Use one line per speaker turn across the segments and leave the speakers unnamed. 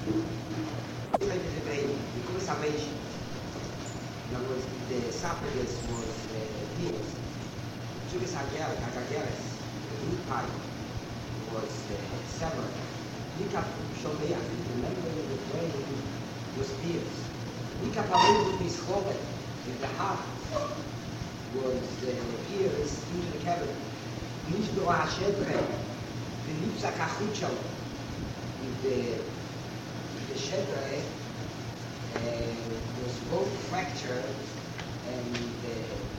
Because salvation. In other words, the esophagus was pierced. Judas Agageres, the root pipe, was severed. Nika Shomeach, the member of the brain, was pierced. Nika Paul Mischovet, the heart, was pierced into the cavity. Nishdo Hashedre, the Nipsa Kachuchel, the Shedre was both fractured and the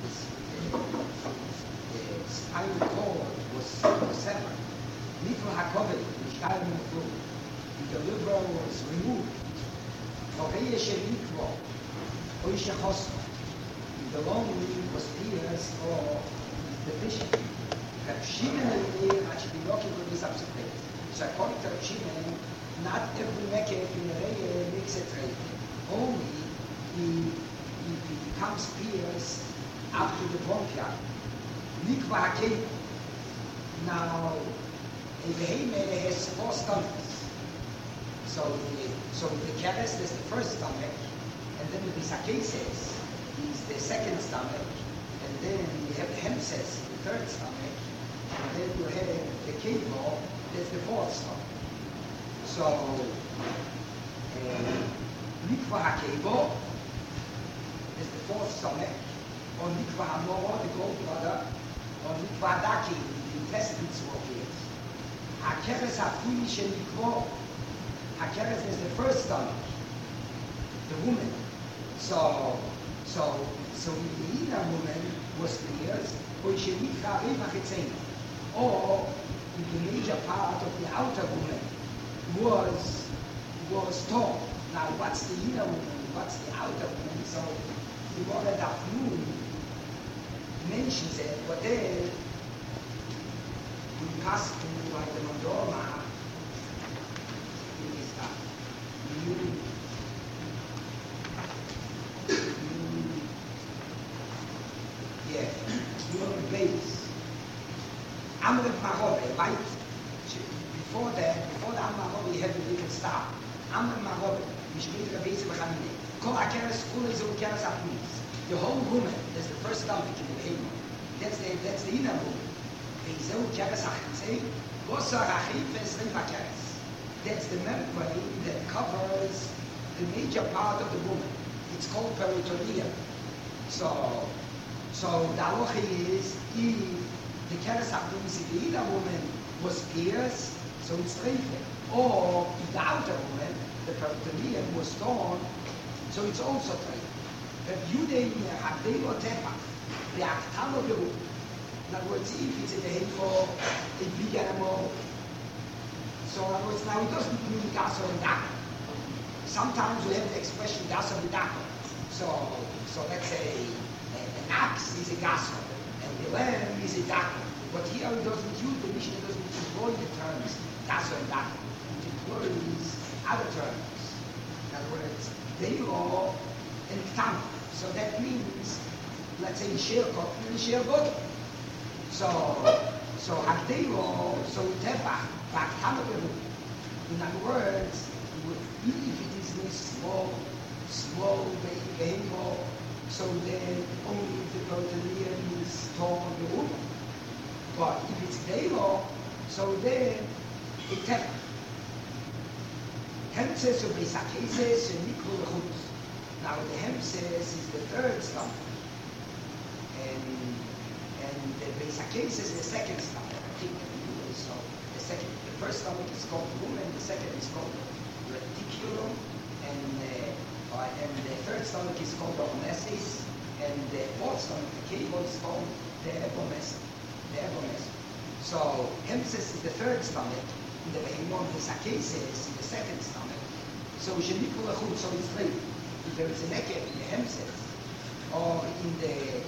spinal cord was severed. Nifl HaKovet, Mishkal Mufru, the liver was removed. Voreye Shenikvo, Oisha Chosno, the lung was pierced or deficient. Reb Shimon Hashbiloki could be subsequent. So according to Reb Shimon, not every Mekeh in the Reye makes it right. Only he becomes pierced after the bronchial. Nikva HaKev. Now, a behemoth has 4 stomachs. So the keres is the first stomach, and then the bisakeses is the second stomach, and then you have the hemses, the third stomach, and then you have the kevo, that's the 4th stomach. So, Nikva HaKevo is the 4th stomach, or Nikva HaMoro, the gallbladder, or Nikva HaDaki, the intestines were pierced. HaKeres HaPuni Shenikvo, HaKeres is the first stomach, the woman. So the inner woman was pierced, or the major part of the outer woman was torn. Now, what's the inner woman? What's the outer woman? So, the Gemara Daf Nun mentions it, but then we pass to like the Mandorma in this stuff. You on the base. Amr Mahobe, right? Before the Amr Mahobe, you had to make it stop. Amr Mahobe. The whole woman, that's the first stomach in the behemoth. That's the inner woman. That's the membrane that covers the major part of the woman. It's called peritoneum. So the halacha is if the keres haplumis, the inner woman was pierced, so it's treifet. Or if the outer woman, the peritoneum was torn, so it's also treifet. But Yudei Habdei or Tepach, the Achtano Beru. In other words, if it's a behemoth, a big animal, so in other words, now it doesn't mean Gaso and Dako. Sometimes we have the expression Gaso and Dako. So let's say an ox is a Gaso, and the lamb is a Dako. But here it doesn't use, the Mishnah doesn't employ the terms Gaso and Dako. It employs other terms. In other words, they are and Ktana. So that means, let's say, Shir Kotler and Shir Godel. So Hagdeo, so Tefach, Ktana Beru. In other words, if it is this small behemoth, so then only the peritoneum is torn the woman. But if it's Deo, so then it Tefach. Hemses or Beisakeses and Nikol Lechutz. Now the hemses is the third stomach, and the Beisakeses is the second stomach. I think so. The first stomach is called the woman, the second is called the reticulum, and the third stomach is called the onesis, and the 4th stomach, the cable, is called the epimesis. So hemses is the third stomach, and the behemoth Beisakeses is the second stomach. So Shenikol Lechutz, so it's three. If there is a neked in the hemses, or in the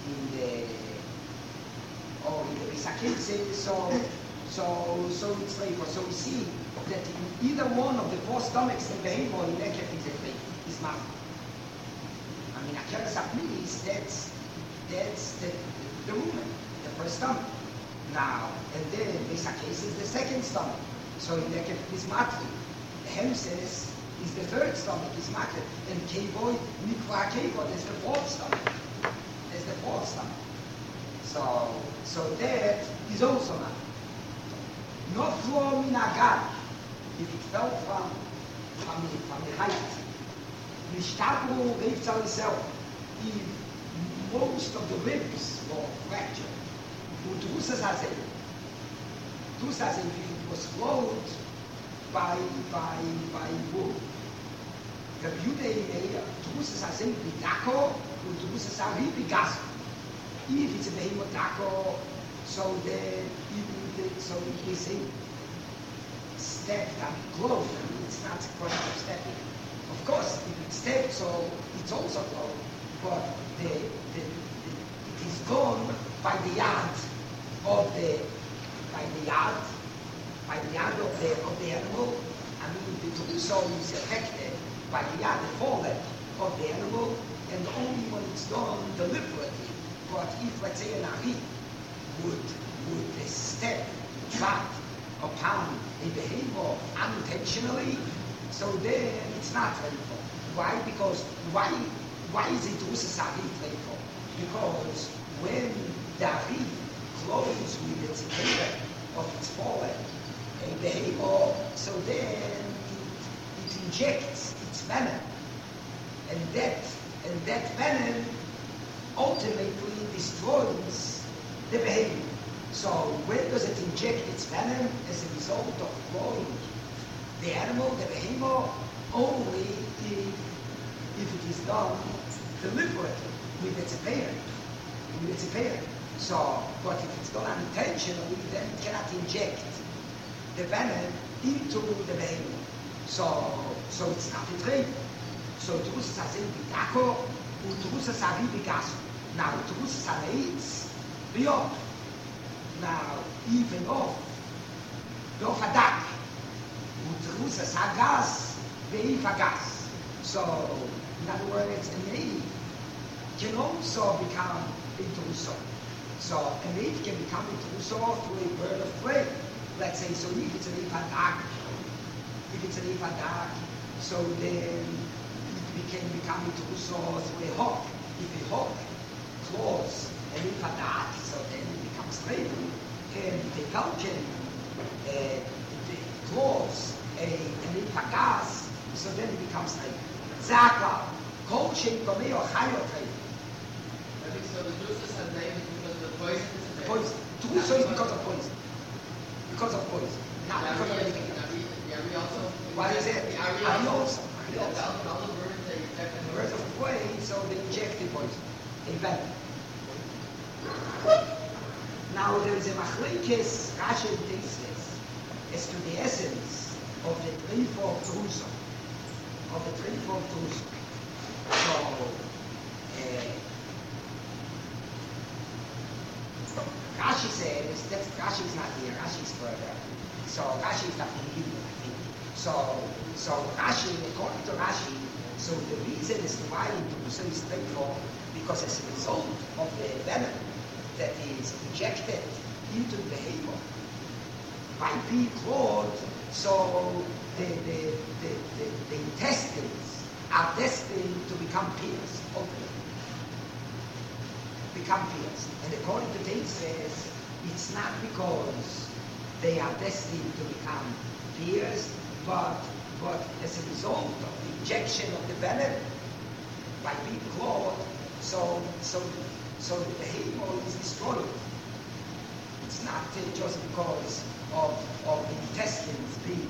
bisakeses, so it's three. So we see that in either one of the 4 stomachs in the behemoth, the neked is a three, is mouth. I mean, Akeres Haplumis, that's the woman, the first stomach. Now, and then bisakeses is the second stomach. So in neked is matri. The Hemses is the third stomach, is Makle. And Kevod, Mikra Kevod is the fourth stomach. Is the fourth stomach. So that is also not. Not from Nagar, if it fell from the height. Mishtabu Reifzal itself, if most of the ribs were fractured, Udrusas Hazeh, if it was flowed by wood. The beauty Drusas Hazeh Bidako, Udrusas Hazeh Bigas. If it's a Behemotako, so then so if we say stepped and closed, it's not a question of stepping. Of course, if it's stepped, so it's also closed, but it is gone by the yard of the animal. I mean, the torso is affected by the yard, the foreleg of the animal, and only when it's done deliberately. But if, let's say, an Ari would step, trap upon a behavior unintentionally, so then it's not painful. Why? Because why is it Rusasari painful? Because when the Ari closes with its finger of its foreleg, a behavior, so then it injects its venom, and that venom ultimately destroys the behavior. So when does it inject its venom? As a result of clawing the animal, the behemoth, only if it is done deliberately with its parent. So, but if it's done unintentionally, then it cannot inject the venom into the behemoth. So it's not a trade. So Drusas Hazeh Bidako, Drusas Hazeh Bigaso. Now Drusas Hazeh Biyot. Now, even off a duck, Drusas Hagas, Beif Hagas. So, in other words, a maid can also become a Druso. So, a maid can become a Druso through a bird of prey. Let's say, so if it's an Ifadak, so then it can become a Druso through a hawk. If a hawk claws an Ifadak, so then it becomes prey. And the falcon claws an Ifagas, so then it becomes prey. Zaka, Kol Shem Tomei or Chayot Prey.
So the Drusas Hazeh is because of the poison?
The poison. Druso is because of poison. Because of poison. Not because of anything else.
Ari also.
Why is it? Ari also.
All the birds that you inject in the
Birds of prey, so they inject the poison. A venom. Now there is a machlekes Rashi takes this as to the essence of the threefold Druso. So Rashi says that Rashi is not here. Rashi is further. So Rashi is not in Hebrew, I think. So Rashi, according to Rashi, so the reason as to why Druso is threefold, because as a result of the venom that is injected into the behavior by being clawed, so the intestines are destined to become pierced, And according to Tate says, it's not because they are destined to become pierced, but as a result of the injection of the venom by being clawed, so the behavior is destroyed. It's not just because of the intestines being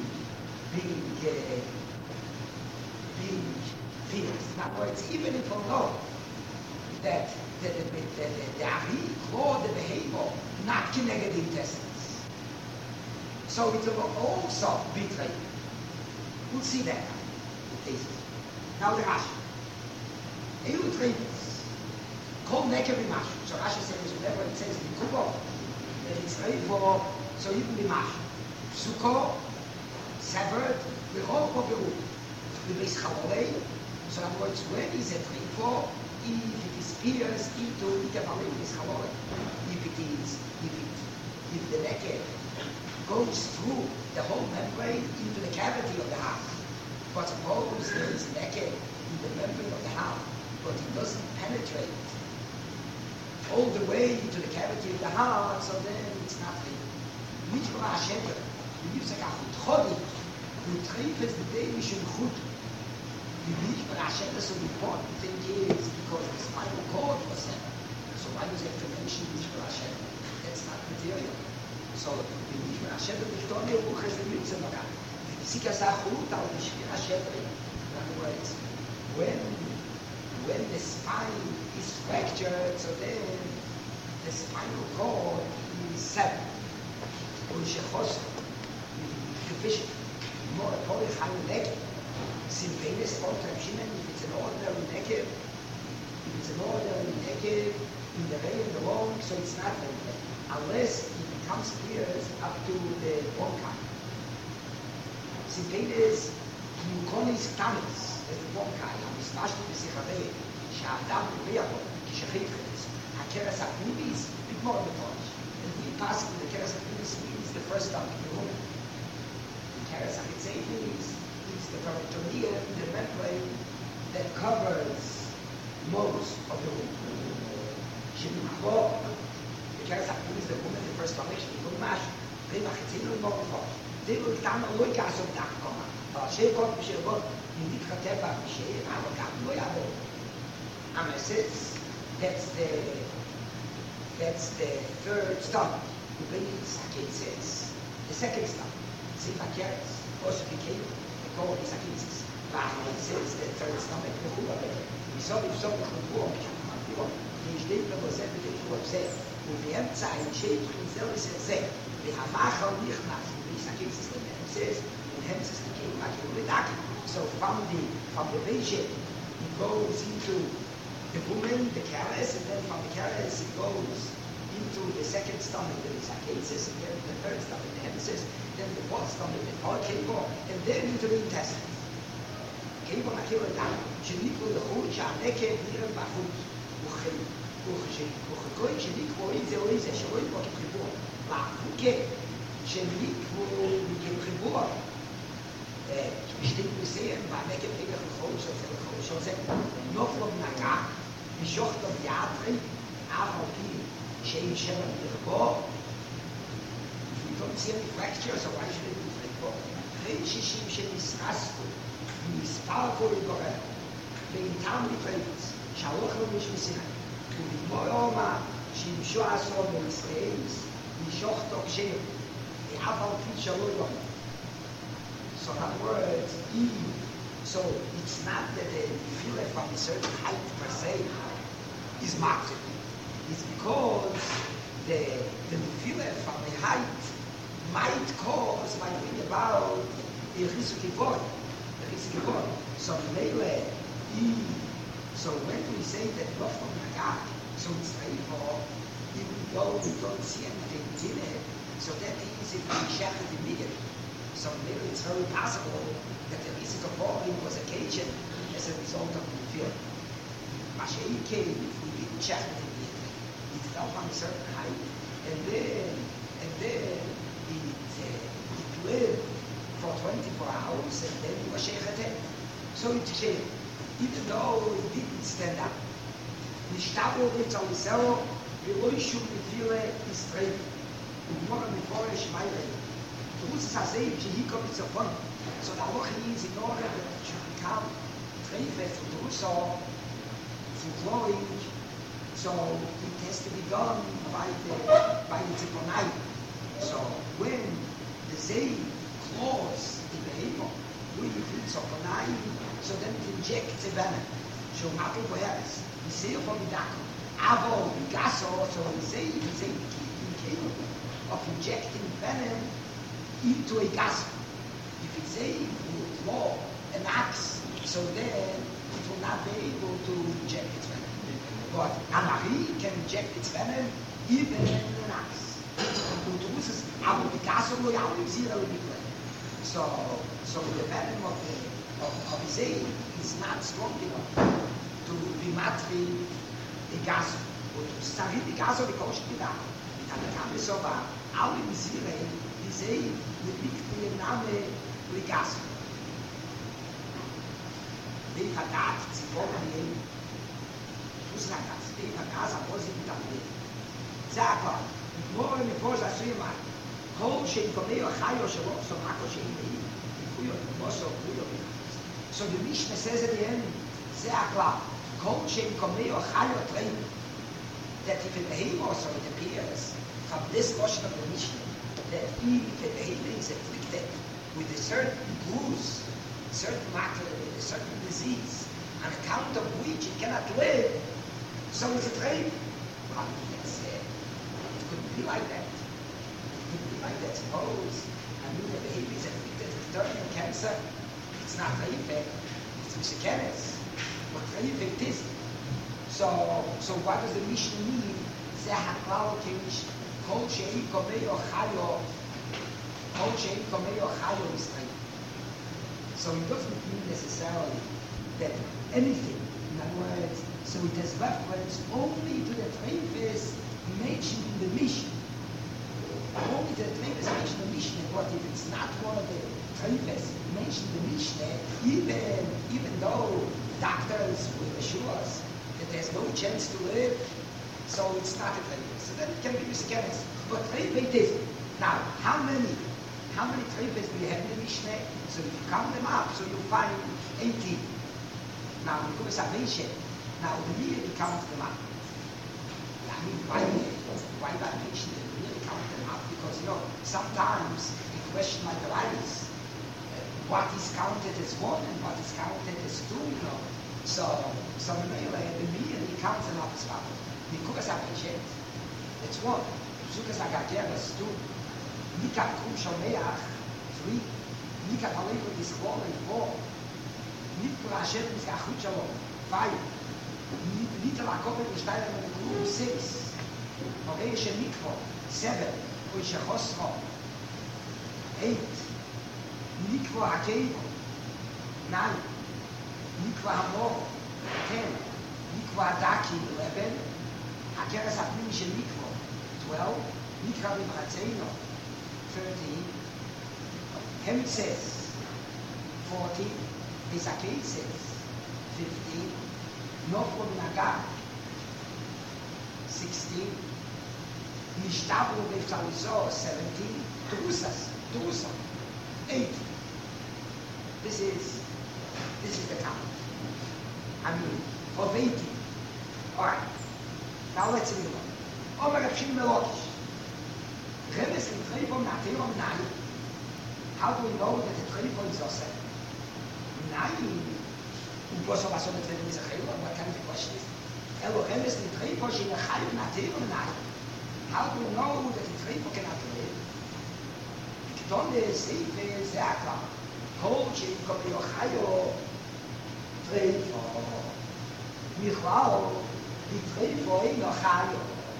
pierced. In other words, even if we know that the Ari clawed the behavior, not connected the intestines. So it will also betray. We'll see that now the Rashi. Elu Trevis. Called Nekev Mashu. So Rashi says whenever it says Nikubo, that it's ready for, so even the Mashu. Psuko, severed, Behol or Beru. The base Chalolei. So in other words, when is it ready for? If it is pierced into Ikavalei, is Chalolei. If the Nekev goes through the whole membrane into the cavity of the heart. But suppose there is naked in the membrane of the heart, but it doesn't penetrate all the way to the cavity of the heart, so then it's not real. Mitzvah Hashem, we use a chut chodik, we treat as the day we should chut. The mitzvah Hashem is so important thing is because the spinal cord was there. So why does it have to mention mitzvah Hashem? That's not material. So the mitzvah Hashem is not a book as the mitzvah Hashem. The Sika Sachut, or the Shvir Hashem, in other words, when the spine is fractured, so then the spinal cord is severed. Ulshechos, division. More polychine neck. Sylvanus contraction, if it's an ordinary naked, in the way and the long, so it's not like unless it becomes clear up to the bronchi. Sylvanus, muconis tamis, as the bronchi, especially the Sichavei, Sha'adam Riabo, Kishachitris, Hakeras Akubis, bit more than much. And we pass in the Keras Akubis means the first time in the woman. The Keras Akubis is the peritoneum, the membrane that covers most of the womb. The Keras Akubis is the woman, the first stomach, the woman, they will continue more before. They will come and look at some dark coma. Shake up, shake up. You need to tap up, shake up, look at it. And I says, that's the third stomach. You bring it, Sakin says. The second stomach, Sifakeres, ossificated, the core is Sakinsis. Rahman says the third stomach, the Hula. We saw the Hula, die steht aber selber die Hula selbst. Und die Ämter ein Schädel und selber sehr. Wir haben Macher und nicht machen, wie Sakinsis the Hemses, and Hemses became like a Ridaki. So from the region, it goes into the woman, the keres, and then from the keres it goes into the second stomach, the sacasis, and then the third stomach, the hemisis, then the fourth stomach, the third cable, and then into the intestines. Cable makilo down. Sheniklo the whole shaneke here bachut uchgoy sheniklo ize shloim bot khibur. Ba'uke sheniklo khibur. Bestimmt sehen, weil der Gepräger von schon sagt, noch von Naga, die Schocht und Jadri, aber die Schein Schemen Birbo, we don't see any fracture, so why should it be Birbo? Reishishim Shemisrasko, Misparko Igorel, Beintam Litrets, Shalochel Mishmisina, Uvidmoyoma, Shimsho Aso Ministreis, Mishocht of Shem, the Aval Pitchalogom. So in other words, so it's not that the filler from a certain height per se is marked. It's because the filler from a height might bring about a risukivor. So so when we say that love from Naga, so it's therefore, even though we don't see anything in it, so that means it will be shattered immediately. So maybe it's very possible that the visit of falling was occasioned as a result of the fear. Mashiach came, if we didn't check it immediately, it fell from a certain height, and then it lived for 24 hours, and then it was shechet. So it came, even though it didn't stand up. Nishtabo v'tzalisero, v'loishu v'file is straight. U'mora miforish ma'irei. So the halacha is in order that it should become treifet from the russo, from flowing, so it has to be done by the ziponai. So when the zei claws in the hemo, we use ziponai, so then it injects a venom. So maple boyaris, we say from the dako, avo, gaso, so we say incapable of injecting venom into a gas. If it's a law, an axe, so then it will not be able to inject its venom. But Anari can inject its venom even in an axe. So the venom of his aid is not strong enough to be matri a gas. Or to start the gas of the coach. say the big name Ligas. They forgot to go in. Who's that? They forgot I wasn't done with. Zapa, more in the course I see my whole shape for me or higher so Mako so the Mishnah says at the end, Zapa, whole shape for me or higher train. That if a behavior also it appears from this portion of the Mishnah, that if a behavior is afflicted with a certain bruise, certain matter, with a certain disease, on account of which it cannot live, so it's a trade. Well, yes, it couldn't be like that. It couldn't be like that. Suppose the behavior is afflicted with terminal cancer, it's not trade, it's miscellaneous. What trade it is. So what does the Mishnah mean? Zehaklau keish kol she'i komeo chayo is trade. So it doesn't mean necessarily that anything, in other words, so it has reference only to the treifes mentioned in the Mishnah. Only to the treifes mentioned in the Mishnah, but if it's not one of the treifes mentioned in the Mishnah, even though doctors will assure us that there's no chance to live, so it's not a treifes. So then it can be miscellaneous. But treifes is. Now, how many treifes do you have in the Mishnah? So if you count them up, so you find 18. Now, because I mentioned, now the year you count them up. I mean, why do I mention them? You really count them up? Because, sometimes a question might arise. What is counted as one and what is counted as two, So the year you count them up as well. Because I mentioned, it's one. Because I got there as two. Nika Kum Shomeach, 3. Nika Palego is 4 and 4. Nika Hashem is Gachut Shalom, 5. Nika Lakovet is Steiner and Guru, 6. Okay, Shenikvo, 7. Oishe Chosro, 8. Nikvo Hakevo, 9. Nikvo Hamor, 10. Nikvo Hadaki, 11. Hakeres Apnim Shenikvo, 12. Nikva Bimratzeino, 13. Hemtzes, 14. Esaketzes, 15. Nofro Minagah, 16. Nishtablo Befzalizo, 17. Turusa, 8. This is the count. Of 18. Alright. Now let's read on. Omer Rav Shimon Melokish. Remes in Treifon Nateron Nai. How do we know that the Treifon is also? Nai. Because of us on the Treifon is a Treifon, what kind of a question is? Elo Remes in Treifon is a Chayiv Nateron Nai. How do we know that the Treifon cannot live? Keton de Seife Zeakla. Kol Shein Kopio Chayo Treifon. Michlao the Treifon Eino Chayo.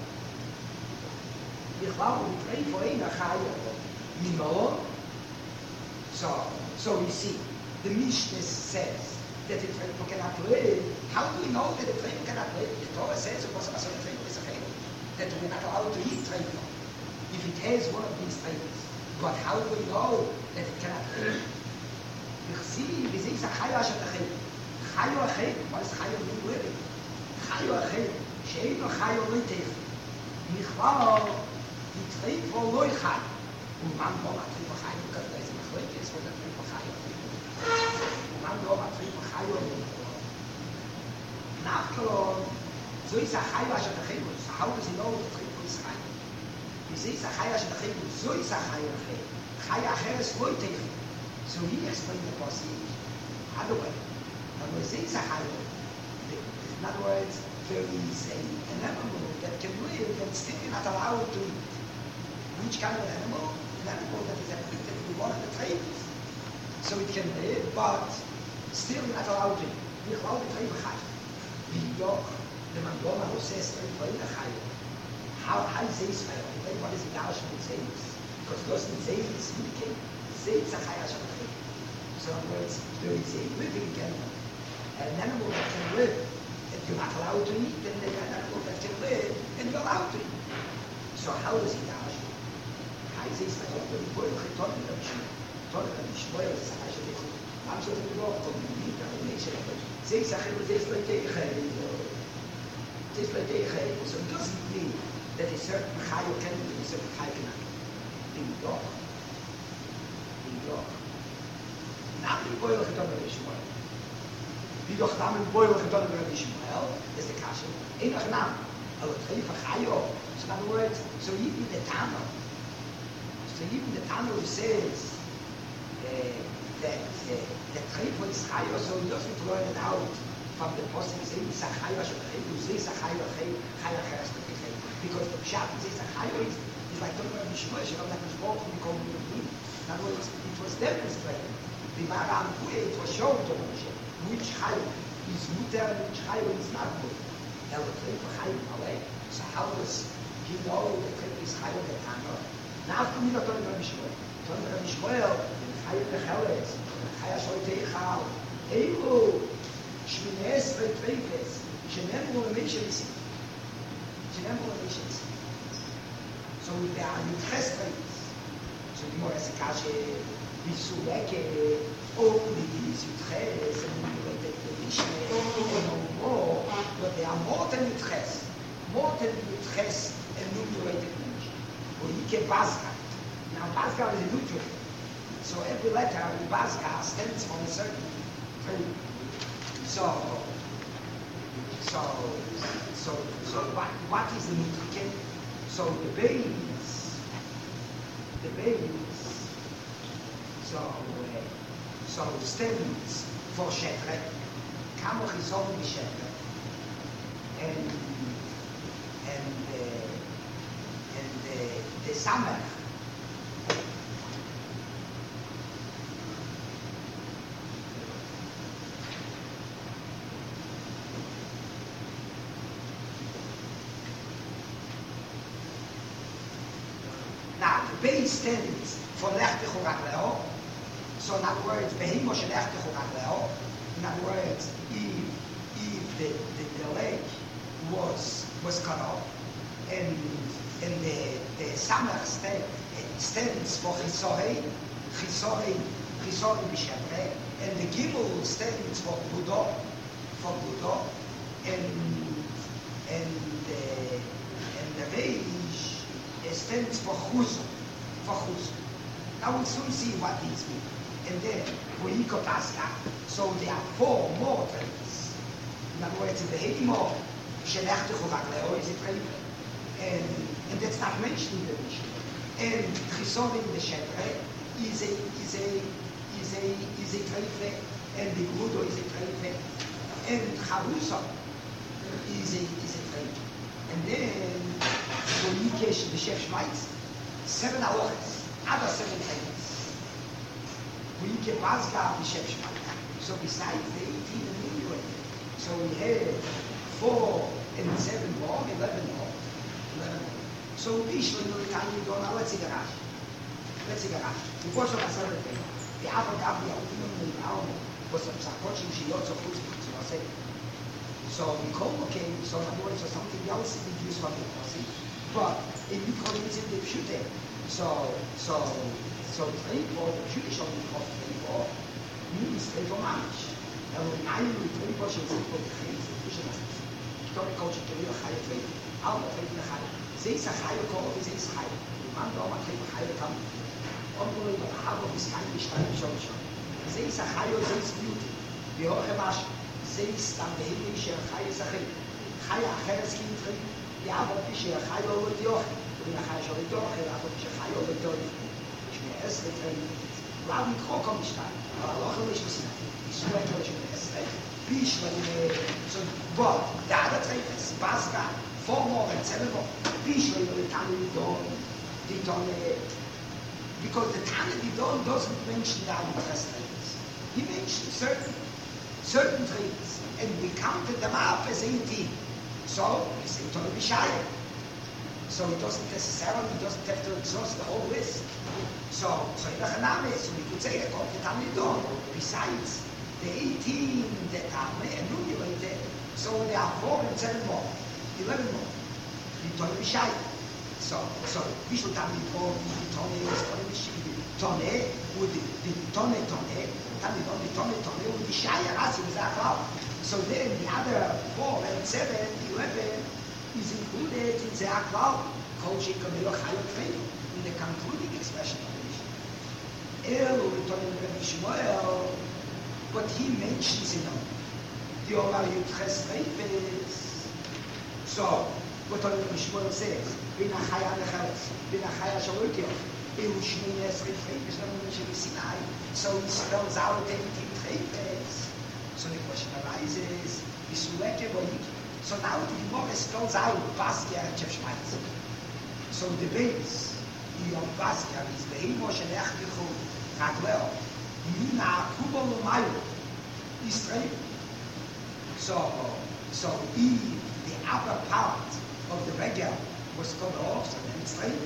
So we see, the Mishnah says that the Treifon cannot live. How do we know that the Treifon cannot live? The Torah says the Treifon is a Treifon, that we're not allowed to eat Treifon if it has one of these Treifons. But how do we know that it cannot live? We see it's a Chayo Asher Tachim. Chayo Achim, what is Chayo mean living? Chayo Achim, Sheino Chayo Litech. Michlao die Treifon loi chai. Und man braucht ein Treifon chai, because there is a Machlekes for the Treifon chai. Und man braucht ein Treifon chai und Nachkolon, so ist ein Chai Asher Tachibus. How does he know the Treifon is chai? He says a Chai Asher Tachibus, so ist ein Chai Achim. Chai Acheres loi teich. So he explained the passage. Other way. But when he says a Chai, in other words, there is an animal that can live and still not allowed to eat. Which kind of animal? An animal that is afflicted with one of the treifos. So it can live, but still not allowed to eat. We allow the treifo chai. The Mandoma who says treifo in a chai. How says Israel? What is the Gaush when it says? Because it doesn't say it's speaking. It says it's a chai as a treifo. So in other words, there is a living animal. An animal that can live. You're not allowed to eat, and an animal that can live, and you're allowed to eat. So how does he dash? heißt es, dass auch die Boy Tolle Schmoel ist, also das haben sie auch kombiniert, aber nicht. Sie sagen, das Leute so it doesn't mean that a certain Chayo can be a certain Chayo cannot. In Doch. Now the Boy Tolle Schmoel. Wie doch namen Boy Tolle Schmoel, is the Kasha. Ain't noch Namen. Aber Treifa Chayo. So in other words, so even the Tano who says that Treifa is Chayo, so he doesn't learn it out from the Posting saying it's a Chayo, it's a Chayo, because the Pshat says a Chayo is like talking about Mishmoy, she comes like Mishmoy from the community. In other words, it was demonstrated. The Maram it was shown to Moshe which Chayo is Mutter and which Chayo is not Mutter. Treifa Chayo away. So how does he know that Treifa is Chayo the Tano? Now come in Tony Rabbi Shmuel, Chayo Becheles, Chayo Shoiteichal, Eilu, Shmines Treifes, Shenemru Emishes. So there are Yudches Treifes. So the more Esekashe, Visuleke, only these Yudches, and related to Mishne, and no more, but they are more than Yudches and numerated Mishne. Or Yike Basga. Now Basga is a nutrient. So every letter in Basga stands for a certain thing. So what is the nutrient? So the base, so stands for Shetre, Kamoch is only Shetre, and the Samach. Now the base stands for Lechtech Uragleo. So in other words, Behemo Shel Lechtech Uragleo. In other words, if the leg was cut off, and the Samach stands for Chisorei B'Shetre, and the Gimel stands for Budo, and the Reish stands for Chuzo. Now we'll soon see what these mean. And then Boyiko Pascha, so there are four more traits. In other words, in the Heimo, Shelechtech Uragleo is a trait. And that's not mentioned in the Mishnah. And Chisorim the Shetre is a treife, and the Gudo is a treife, and Charusa is a treife. And then Boyikesh the Shef Shmeitz, 7 halachas, other 7 traits. Boyike Bazga the Shef Shmeitz. So besides the 18 and 20, so we have 4 and 7 more, 11 more. So Ishmael will tell you, let's see the Rashi. Before so I said the Abba Gabi was a coaching she also put it. So we call okay, so in other words, something else is from the Kosi. But if you call it in the Pshute, so 3 for the Pshute shall be called 3 for means 3 for Mamish. Now when I will 3 for she's equal to 3 is the Pshute. Don't coach it to be a higher 3. I'll take the higher. Sei Sachayo called is Sachayo. Man don't want to Chayo come. Unbelievable. How is kind of stein schon. Sei Sachayo is beauty. The Ochemash sei stand the Himmlische Chayo Sachayo. Chayo Acheres Kindri. The Abba Pishe Chayo with the Och. The Chayo with the Och. The Abba Pishe Chayo with the Och. Ich mir erst mit rein. Laut mit Krokom stein. Aber Loch ist was nicht. Ich swear to you erst recht. Bisch wenn so but the other trait is Basga. 4 more and 7 more. Visually, the Tana Didon, because the Tana Didon doesn't mention the Alukas traits. He mentions certain traits, and we counted them up as 18. So, we say Tana Bishaya. So, it doesn't have to exhaust the whole list. So we could say that all the Tana Didon, besides the 18 that are enumerated, so there are 4 and 7 more. 11 more. The Torah Bishai. So we should have before the Tone is Tone with the Tone, with the Shaya Rasi was that cloud. So then the other 4 and 7, 11 is included in the cloud, Koshik Kamilo Chayot Feino, in the concluding expression of the Mishnah. El Tone Rabbi Shmuel, what he mentions in the Omar Yudches Reifes. So, what Rabbi Shmuel says, Bin Achaya Necheres, Bin Achaya Shalutio, Ehu Shmini Esrei Reifes, Sinai. So he spells out 18 Reifes. So the question arises, so now the Gemara spells out Baskia and Chefshmaitz. So the base of Baskia is Behimo Shelech Bichu Ragwell, Mina Kubal Umayu, Israel. So the upper part of the regel was cut off, so then it's right.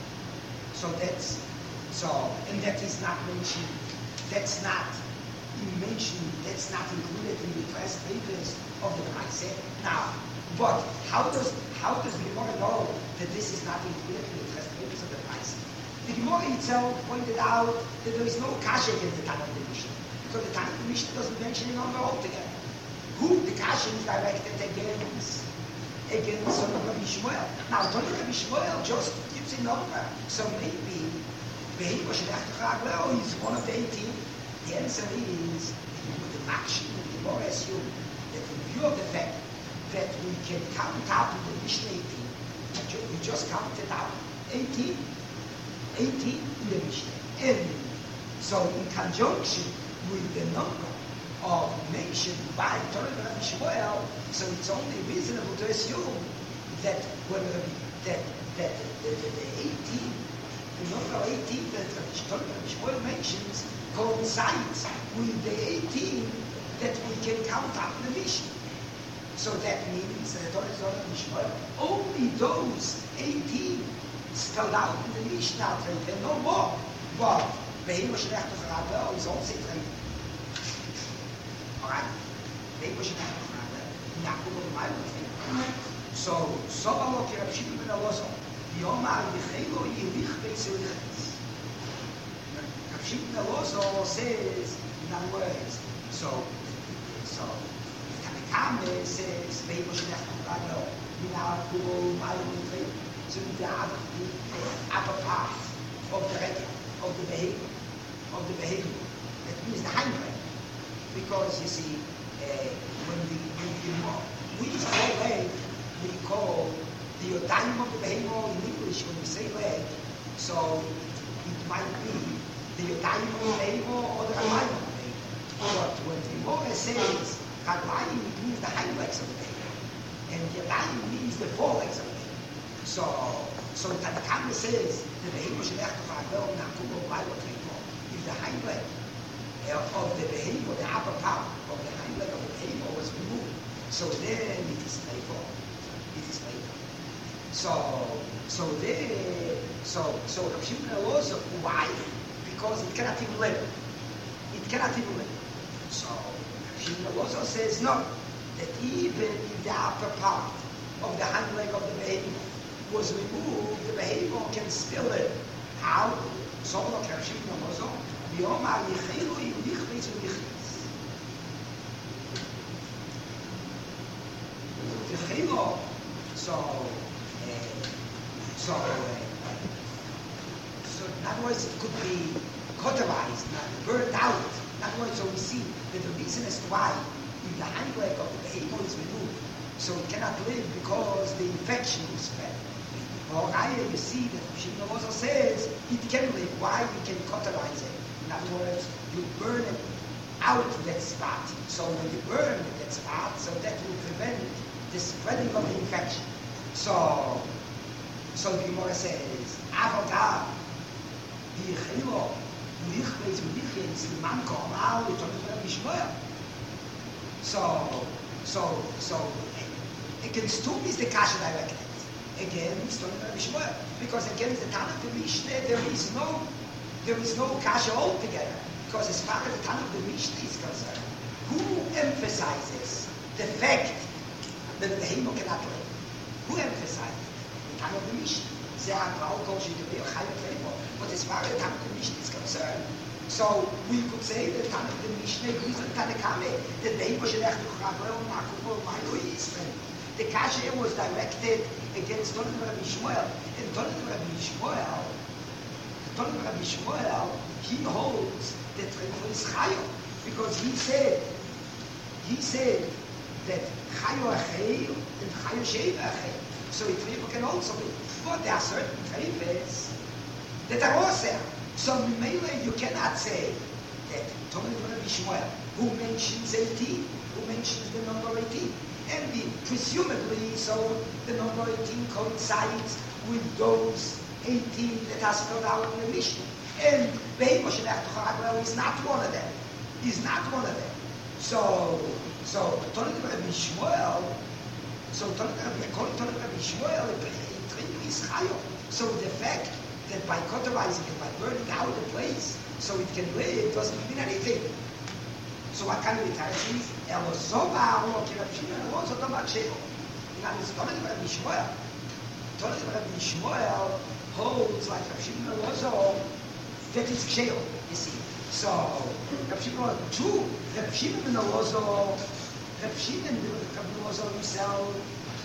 And that is not mentioned. That's not included in the first papers of the Brayse. Now, but how does the Gemara know that this is not included in the first papers of the Brayse? The Gemara itself pointed out that there is no kasha against the Tanakh of the Mishnah, because the Tanakh of the Mishnah doesn't mention a number altogether. Who the kasha is directed against Rabbi Shmuel. Now, Rabbi Shmuel just gives a number, so maybe is one of the 18. The answer is, with the maximum, the more assume that in view of the fact that we can count out in the Mishnah 18, we just counted out 18 in the Mishnah. And so in conjunction with the number of mentioned by Torah and Shmuel, so it's only reasonable to assume that when the 18, the number 18 that Torah and Shmuel mentions coincides with the 18 that we can count out in the Mishnah. So that means that Torah and Shmuel, only those 18 spelled out in the Mishnah, and no more. But Behemo Shelech Bichu is also a all right? So, Sobalo Ki Rav Shimon ben Elazar, Yomar Yechelo Yirich Beis Yerichis. Rav Shimon ben Elazar says, in other words, so Tanakame says, Behemo Shelech Bichu, Minar Kubo Mayu Yechelo. So the upper part of the record, of the behavior, that means the hind leg. Because you see, when we say leg, we call the time of the behavior in English when we say leg. So it might be the time of the behavior or the time of the behavior. But when the Gemara says Raglayim, it means the hind legs of the behavior, and the time means the forelegs of the behavior. So Tanakama says the behavior should have to Raglayim Nakubo Bible Behavior is the hind leg of the behavior, the upper part of the hind leg of the behavior was removed. So then it is paper. So Rav Shimon ben Elazar, why? Because it cannot even live. So Rav Shimon ben Elazar says no, that even if the upper part of the hind leg of the behavior was removed, the behavior can still live. How? So Rav Shimon ben Elazar, Yomar Yechelo Yirich Beis Yerichis. Yechelo. So in other words, it could be cauterized, burned out. In other words, so we see that the reason as to why if the hind leg of the behavior is removed, so it cannot live because the infection is spread. Or you see that Shimon also says it can live. Why? We can cauterize it. In other words, you burn it out that spot. So when you burn that spot, so that will prevent the spreading of the infection. So the Gemara says, Avodah, the Yechelo, Yirichbeis Yerichis, the man called out, it was Rabbi Shmuel. So against whom is the kasha directed? Again, it's talking about Rabbi Shmuel, because against the Tanakh of the Mishnah, there is no kasha altogether, because as far as the Tanakh of the Mishnah is concerned, who emphasizes the fact that the behemoth cannot live? Who emphasizes? The Tanakh of the Mishnah. They have all culture to be a higher flavor. But as far as the Mishnah is concerned, so we could say that the Mishnah agrees with Tanakame, that they were Shelech to Chagel, Makubal, Mayo Yisrael. The Kasha was directed against Tolim Rabbi Shmuel. And Tolim Rabbi Shmuel, he holds that Trefo is Chayo. Because he said that Chayo Achei and Chayo Sheva Achei. So it can also be. But there are certain Trefes that are also. So mainly you cannot say that Tolim Rabbi Shmuel, who mentions 18, who mentions the number 18. And presumably, so the number 18 coincides with those 18 that are spelled out in the Mishnah. And Be'emo Shelech to Chagel is not one of them. He's not one of them. So Tolim Rabbi Shmuel, according to Rabbi Shmuel, it is Chayo. So the fact that by cauterizing and by burning out the place, so it can live, doesn't mean anything. So what kind of eternity is? Elosova, or Kirapshina, and also Tomat Sheo. Now it's Tolim Rabbi Shmuel. Tolim Rabbi Shmuel holds like Rapshina Lozo that it's Sheo, you see. So Rapshina true, Rapshina Lozo, Rapshina Lozo himself,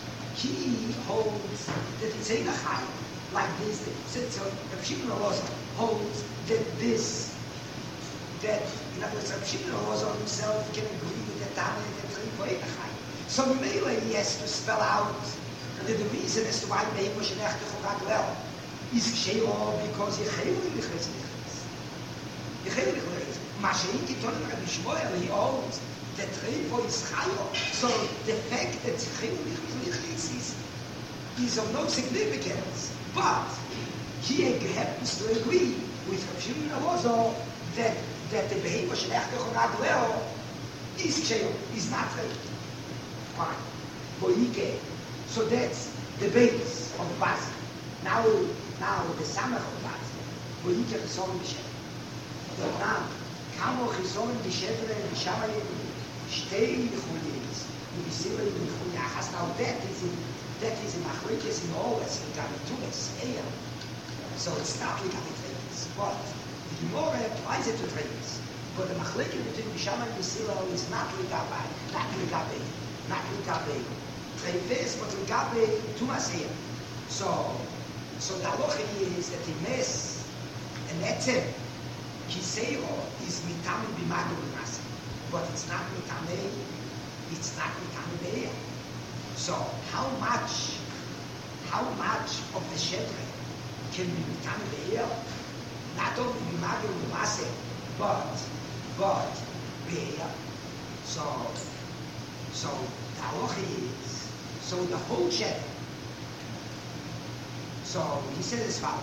he holds that it's a Chai, like this. So Rapshina Lozo holds that this. That, in other words, Rav Shimon Elazar himself can agree with the Tanya that Trefo ain't a Chai. So Mele he has to spell out that the reason as to why Be'emo Shelech to Chagel is Ksheiro because Yechelu Lichles Lichles. Yechelu Lichles. Mashein Tolim Rabbi Shmuel, he holds that Trefo is Chayo. So the fact that Yechelu Lichles is of no significance. But he happens to agree with Rav Shimon Elazar that the Be'emo Shelech to Chagel is Ksheiro, is not Trefo. Fine. Boike. So that's the base of the base. Now the Samach of the base. Boike Chisorim B'Shever. But now, Kamo Chisorim B'Shever and B'Shamayim Shtei B'Chuliyis B'Sivir B'Chuliyachas. Now that is in Machlekes in Oles, in Gamitules, Eya. So it's not like Gamitules. But the Gemara applies it to Trefes. But the Machlekes between B'Shamayim and B'Sivir is not Ligabai, not Ligabai. Trefes, but Ligabai Tumasir. So the halacha is that the mes and etzem Kiseiro is mitame b'magel b'mase, but it's not mitame be'er. So how much of the shedre can be mitame be'er? Not only b'magel b'mase, but be'er. So the halacha is the whole shedre. So he says as follows.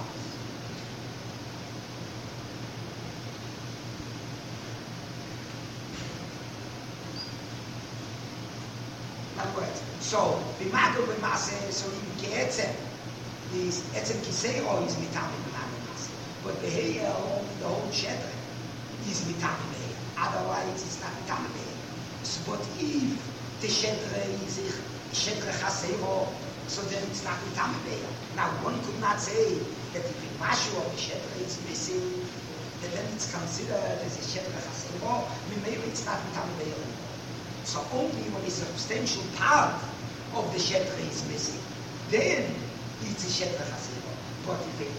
In other words, so b'magel b'maseh, so in ke'etzem, is etzem kiseiro is mitame b'magel b'maseh, but be'er, the whole shedre, is mitame be'er. Otherwise, it's not mitame be'er. So, but if the shedre is shedre chaseiro, so then it's not mitame be'er. Now, one could not say that if a mashu of the shedre is missing, that then it's considered as a shedre chaseiro. Maybe it's not mitame be'er anymore. So only when a substantial part of the shedre is missing, then it's a shedre chaseiro. But if a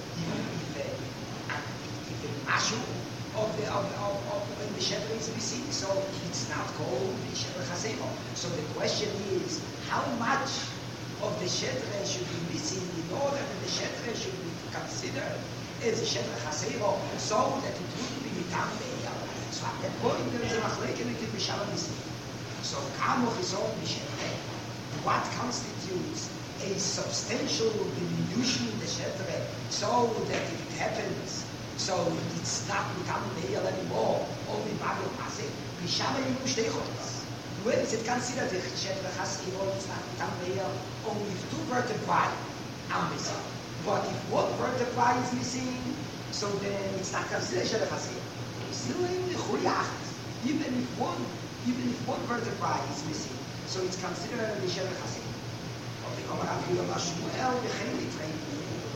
mashu of the shedre is missing, so it's not called the shedre chaseiro. So the question is, how much of the shedre should be missing in order that the shedre should be considered as a shedre chaseiro, so that it wouldn't be mitame be'er. So at that point there is a machleken in B'Shalom Yisrael. So kamo chisorim b'shedre, what constitutes a substantial diminution in the shedre, so that if it happens, so it's not mitame be'er anymore, only magel maseh. B'Shalom Yisrael. Where is it considered the shedre chaseiro? It's not mitame be'er. Only if two vertebrae are missing. But if one vertebrae is missing, so then it's not considered shedre chaseiro. Still in the chuliyach, even if one vertebrae is missing, so it's considered the shedre chaseiro. Of the Gemara Shmuel, the Chayli Trefo.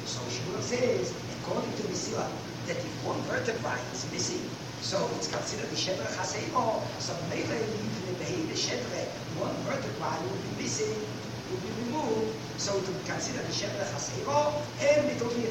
So Shmuel says, according to Mesilah, that if one vertebra is missing, so it's considered the Shever Chaseiro. So maybe even if the Shever, one vertebra will be missing, will be removed, so it will be considered the Shever Chaseiro, and it will be a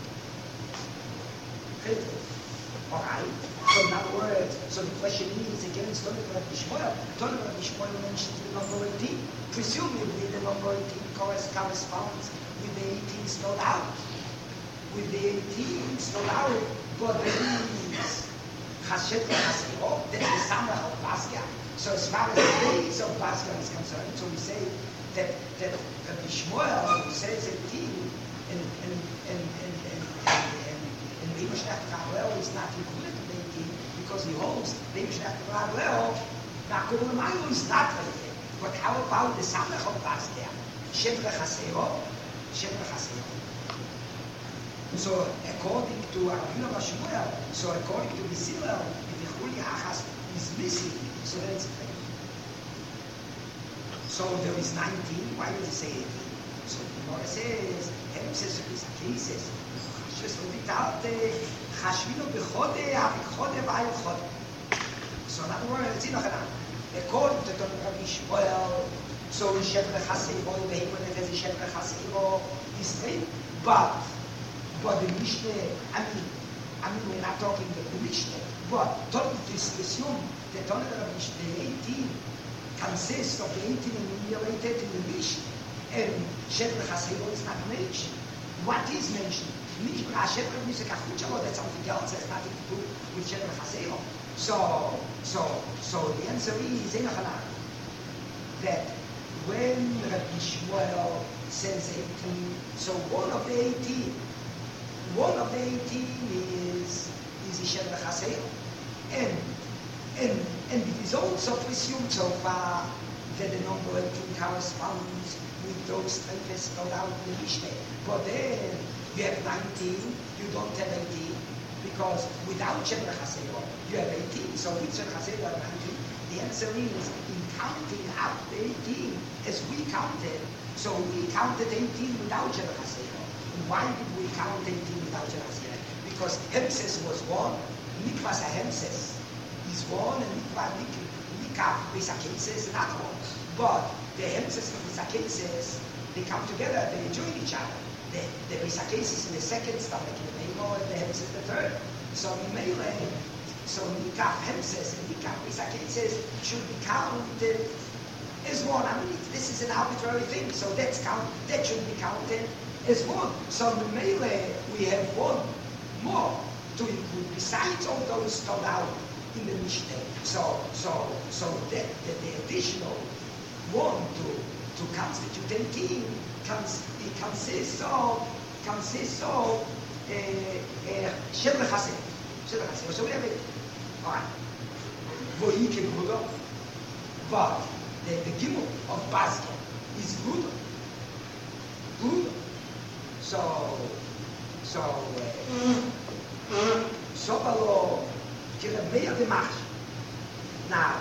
trade. Alright? So in other words, so the question is, again, it's Tony Rabbi Shmuel. Tony Rabbi Shmuel mentions the number 18. Presumably the number 18 corresponds with the 18 spelled out. With the 18 spelled out, but there is Chashet Chasero, that's the Samach of Basya. So as far as the days of Basya is concerned, so we say that Rabbi Shmuel says 18 and Mishnah Ragel is not included in the 18 because he holds the Mishnah Ragel, Nakul Mayu is not related. But how about the Samach of Basya? Shevra Chasero. So according to Rabbi Shmuel, so according to Mesilah, if the Chuli Achas is missing, so then it's a thing. So there is 19, why does it say 18? So the Gemara says, Hemses cases, so in other words, according to Rabbi Shmuel, so Shevra Chasero, the Hebrew is Shevra Chasero, is straight, but the Mishnah, I mean, we're not talking about the Mishnah, but don't assume that only the 18 consists of the 18 enumerated in the Mishnah, and Shevra Chasero is not mentioned. What is mentioned? That's something else, has nothing to do with Shevra Chasero. So the answer is that when Rabbi Shmuel says 18, so one of the 18 is Shevra Chasero. And it is also presumed so far that the number 18 corresponds with those three spelled out in the Mishnah. But then you have 19, you don't have 18, because without Shevra Chasero, you have 18. So with Shevra Chasero 19, the answer is in counting out the 18 as we counted. So we counted 18 without Shevra Chasero. Why did we count 18 without Shevra Chasero? Because Hemses was one, Mikvas Hemses is one, and Mikvah Besakeses is another one. But the Hemses and Besakeses, they come together, they join each other. The Besakeses in the second stomach, in the Memo, and the Hemses the third. So Mikvah Hemses and Mikvah Besakeses should be counted as one. I mean, this is an arbitrary thing, so that should be counted as one. So in Mele, we have one more to include besides all those spelled out in the Mishnah. So that the additional one to constitute 18 consists of Shevra Chasero. So we have it. All right. Voike Bruder, but the Gimel of Basket is Bruder. Sobalo Kirabeya de Mach. Now,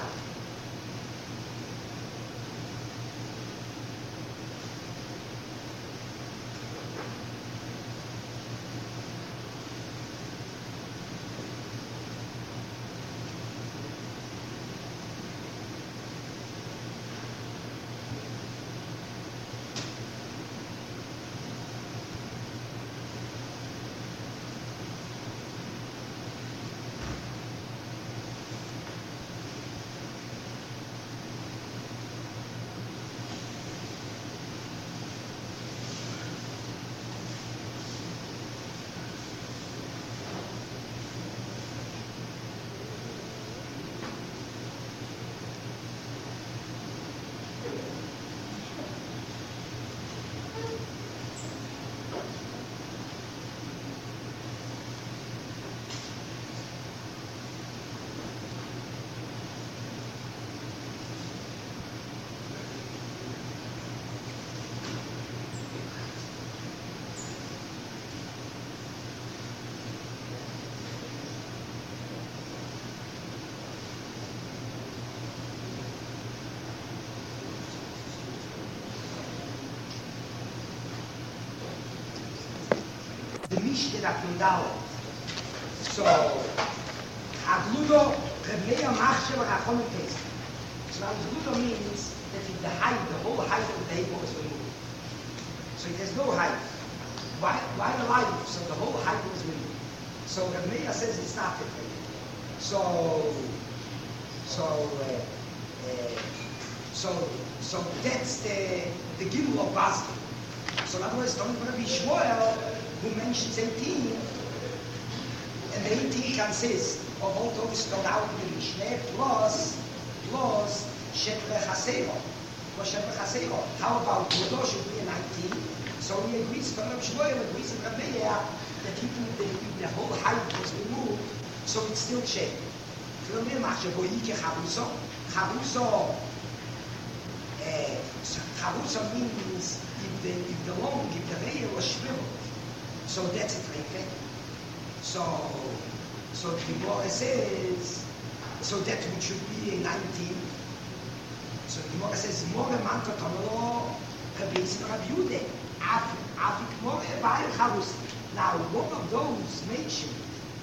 Mishnah that Mundal. So, Agludo, Rebneya Machshav Rachon Test. So Agludo means that if the whole height of the table is removed. So there's no height. Why alive? So the whole height was removed. So Rebneya says it's not the way. So that's the Gimel of Basel. So in other words, Tommy Rabbi Shmuel, who mentions 18, and the 18 consists of all those spelled out in the Mishneh plus Shetre Chasero. How about Yodo should be a 19? So he agrees, Rabbi Shmuel agrees with Rabbi Meir that even if the whole height was removed, so it's still shaped. Charuso means if the rear was shriveled, so that's a trefe. So the Gemara says, so that which should be a 19. So the Gemara says, More manto tomolo Rabbi Yitzchak Rabbi Yehuda, afik more ba'al charus. Now one of those mentioned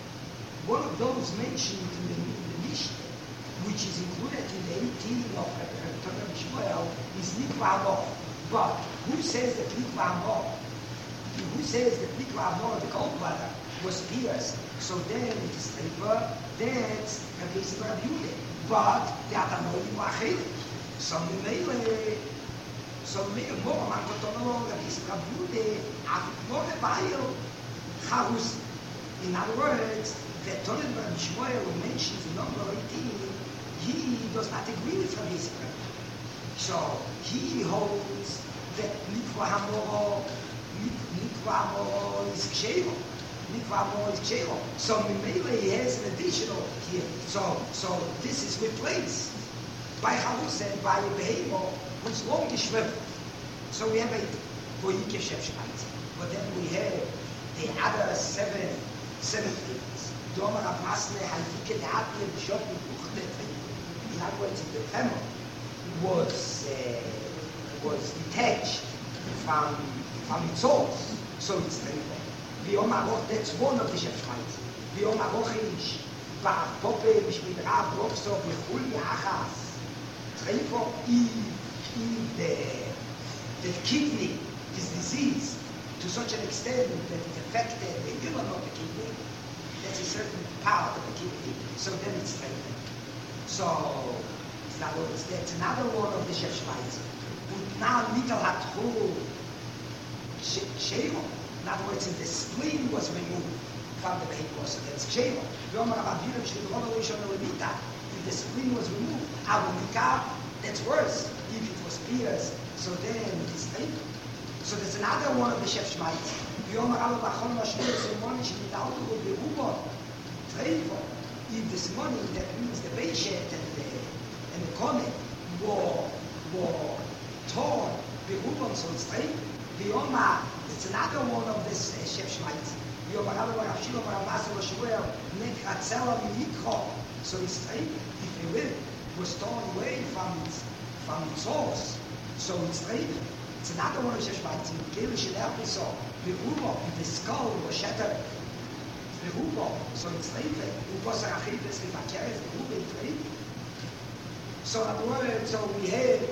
in the Mishnah, which is included in the 18 of Rabbi Shmuel, is Nikva Amor. But who says that Nikva Amor? Who says that Nikva Amor, the cold brother, was pierced? So then it is paper, that's Rabbi Yitzchak Rabbi Yehuda. But the Atamorim were achered. So more man kotono Rabbi Yitzchak Rabbi Yehuda, afik more ba'al charus. In other words, the Torah Rabbi Shmuel who mentions number 18, he does not agree with Rabbi Yitzchak. So he holds that Nikva Hamoro is Kshero. So Mimele he has an additional here. So this is replaced by Harus and by a Behemoth who's long geschriven. So we have a Boike Shevshmait. But then we have the other seven things. Domer Abmasne Halvike the Atli and Bishop Buchnet. In other words, the femur was detached from its source, so it's treifo. That's one of the Shevshmait. Biom Aroch is Pope Mishmidra Brokso Bechul Yachas. Treifo, if the kidney is diseased to such an extent that it affected the human of the kidney, that's a certain part of the kidney, so then it's treifo. So, in other words, that's another one of the Shevshmait. But now, Nital Hatchul Shero. In other words, if the spleen was removed from the vehicle, so that's Shero. If the spleen was removed, that's worse. If it was pierced, so then it is treifo. So there's another one of the Shevshmait. If this money, that means the Beishet and the Kohen were torn, so it's treifo. It's another one of this Shevshmait. So it's treifo. If the rib was torn away from its source, so it's treifo. It's another one of Shevshmait. If the skull was shattered, so it's treifo. So in other words, so we have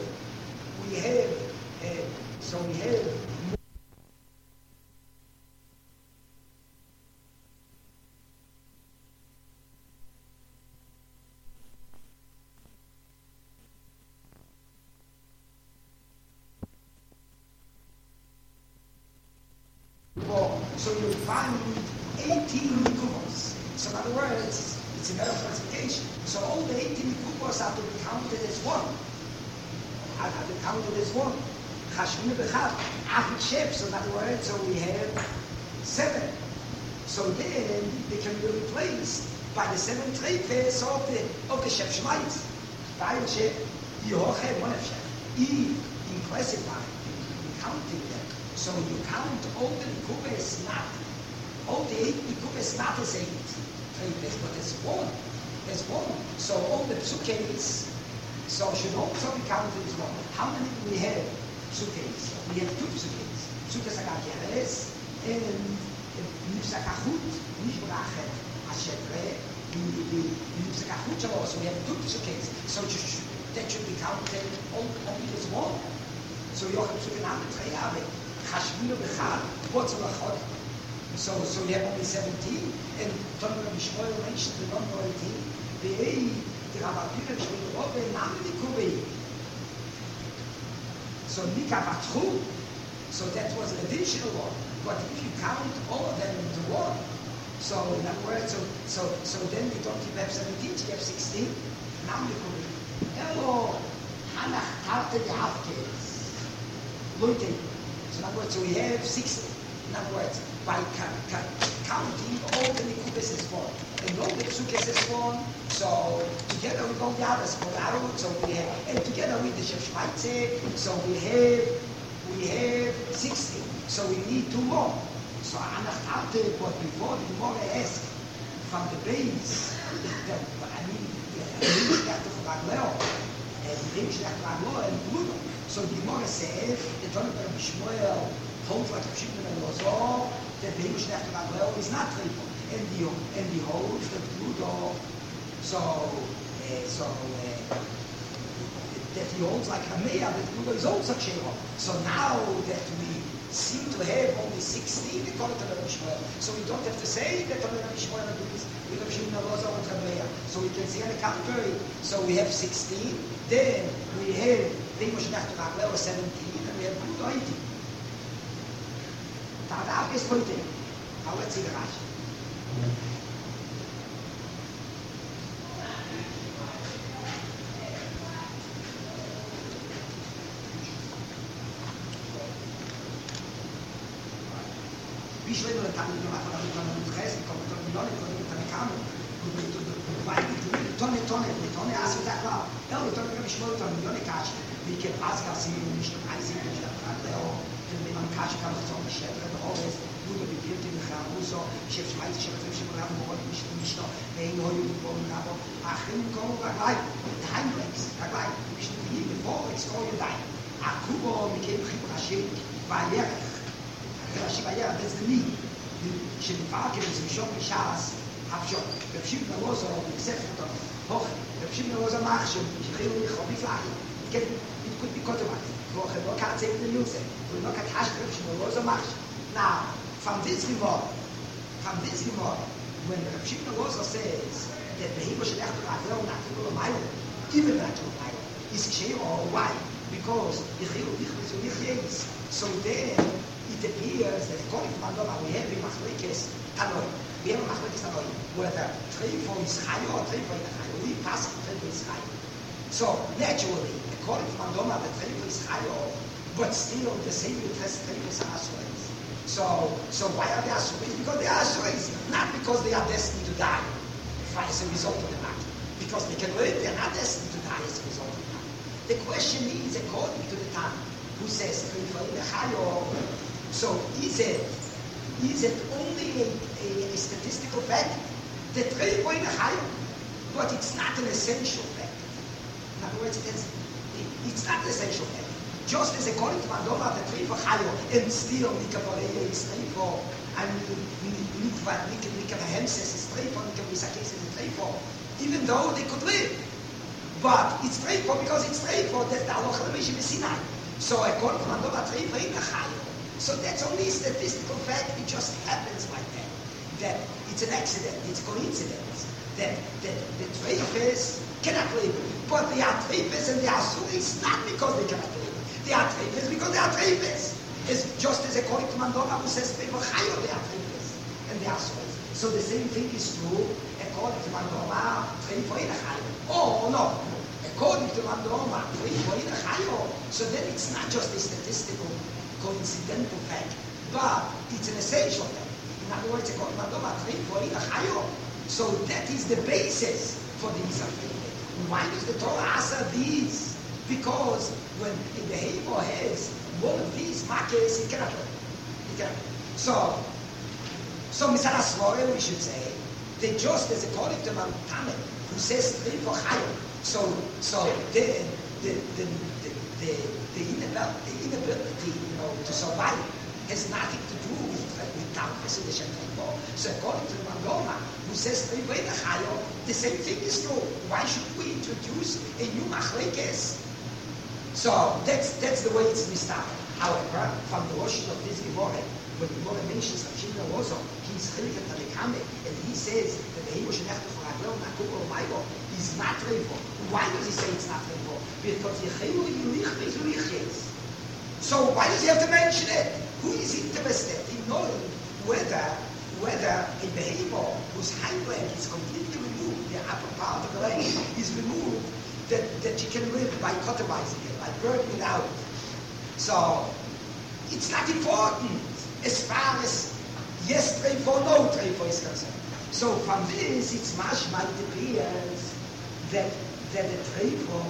so you find 18 nikuvos. So in other words, it's a matter of classification. So all the 18 nikuvos have to be counted as one. Chashmina b'chav, afik shef. So in other words, so we have 7. So then they can be replaced by the 7 treifes of the Shevshmait. Vayil shef, yihoche one of shef. In classifying, in counting them. So you count all the nikubes not. All the 8 nikubes not is 8 treifes, but there's one. So all the psukes, so should also be counted as one. How many do we have psukes? We have 2 psukes. Psukes agageres and נפסק החוט, נשבר האחר. השברה, נפסק החוט שלו, so we have two psukkes. So that should be counted only as one. So you have to count the three of it. Chashvino b'chad, what's a lachot? So you have only 17, and Tony Rabbi Shmuel mentioned the number 18. Be'ei, the Rabbi Shmuel, what the name of the Kubei? So Nika Batchu, so that was an additional one. But if you count all of them into one, so in other words, so then you don't have 17, you have 16. Now you come in. Hello, Hanach Tarte de Hafkes. Leute. So in other words, so we have 16. In other words, by counting all the Nikubes is one. And all the Psukes is one. So together with all the others, so we have, and together with the Shef Shmaitze, so we have 16. So we need two more. So Anach Tarte, but before the Gemara asked from the base, the Mishnah of Ragleo, and the Mishnah of Ragleo and Bruno. So the Gemara said, the Tony Rabbi Shmuel holds like a Shimon and Lozor, that the Mishnah of Ragleo is not triple, and the holds that Bruno. So that he holds like Hameya, that Bruno is also Shero. So now that we seem to have only 16 according to Rabbi Shmuel. So we don't have to say that Rabbi Shmuel agrees with Rabbi Shimon Elazar and Rameya. So we can say on the contrary. So we have 16, then we have the Mishnah to Ragleo 17, and we have Bruno 18. Ta'adaf is pointing. Now let's see the Rashi. Wie schwer du dann mit einer von Reisen kommt und die Leute von der Kamera und weil die Tonne also da klar ja die Tonne kann ich mal dann die Kasse wie kein Pascal sie nicht preisen nicht da Leo wenn man Kasse kann so eine Schäfer da alles wurde begibt in der Haus Chef Schweiz Chef haben wollen nicht noch ein neue Wohnung aber achten kommen da gleich Heimlex da gleich nicht wie bevor ich soll da Akubo mit dem Raschik weil השבעיה, that's the need. שמפעקר את זה משום בשעס, הפשוט. רבשים נלוזו, בספר אותו, הוכן. רבשים נלוזו מחשב, שחילו לכו בפלחי. כן, מתקוד ביקות אמרת. והוכן, לא קרצה את הניוסה. ולא קרצה רבשים נלוזו מחשב. Now, from this Gemara, when Reb Shimon Elazar says that the Hebrew should have to have not to go to Milo, even not to Milo, is Ksheir or why? Because so then it appears that according to Mandoma we have in Machlekes Tanoi. We have Machlekes Tanoi whether Treifo is Chayo or Treifo is Chayo. We pass Treifo is Chayo. So naturally, according to Mandoma, the Treifo is Chayo, but still the same interest Treifo is Asurais. So why are they Asurais? Because they are Asurais, not because they are destined to die as a result of the matter. Because they can live, they are not destined to die as a result of the matter. The question is, according to the Tan, who says Treifo is Chayo, so is it only a statistical fact that Treifo is Chayo, but it's not an essential fact. In other words, it's not an essential fact. Just as according to Mandoma, the Treifo Chayo, and still Nikabareya is Treifo, and Nikabahemses is Treifo, Nikabisakes is Treifo, even though they could live. But it's Treifo because it's Treifo, that's the Aloha Lemishim Sinai. So according to Mandoma, Treifo is Chayo. So that's only a statistical fact, it just happens like that. That it's an accident, it's coincidence. That the Treifes cannot live. But they are Treifes and they are Asuris not because they cannot live. They are Treifes because they are Treifes. It's just as according to Mandoma who says Treifo Chayo, they are Treifes and they are Asuris. So the same thing is true according to Mandoma, Treifo is Chayo. Oh no, according to Mandoma, Treifo is Chayo. So then it's not just a statistical coincidental fact, but it's an essential fact. In other words, according to Mandoma, Treifo is Chayo. So that is the basis for these affairs. Why does the Torah answer these? Because when the behavior has one of these markers, it cannot work. So Misal Asroel, we should say, that just as according to Mantamet, who says Treifo Chayo, so the inability, to survive has nothing to do with Talpes in the Shem Treibo. So according to the Mandoma, who says Treibo in the Chayo, the same thing is true. Why should we introduce a new Machlekes? So that's the way it's mistab. However, from the Rosh of this Gemara, when the Gemara mentions Rav Shimon Lozo, he's Chilik and Talikame, and he says that the Himo Shenech for Agel Nakubo Maigo is not Reivo. Why does he say it's not Reivo? Because Yechelu Yilich Bezuliches. So why does he have to mention it? Who is interested in knowing whether a behemoth whose hind leg is completely removed, the upper part of the leg is removed, that you can live by cauterizing it, by burning it out. So it's not important as far as yes treifo, no treifo is concerned. So from this, it's mashma, it appears that the treifo,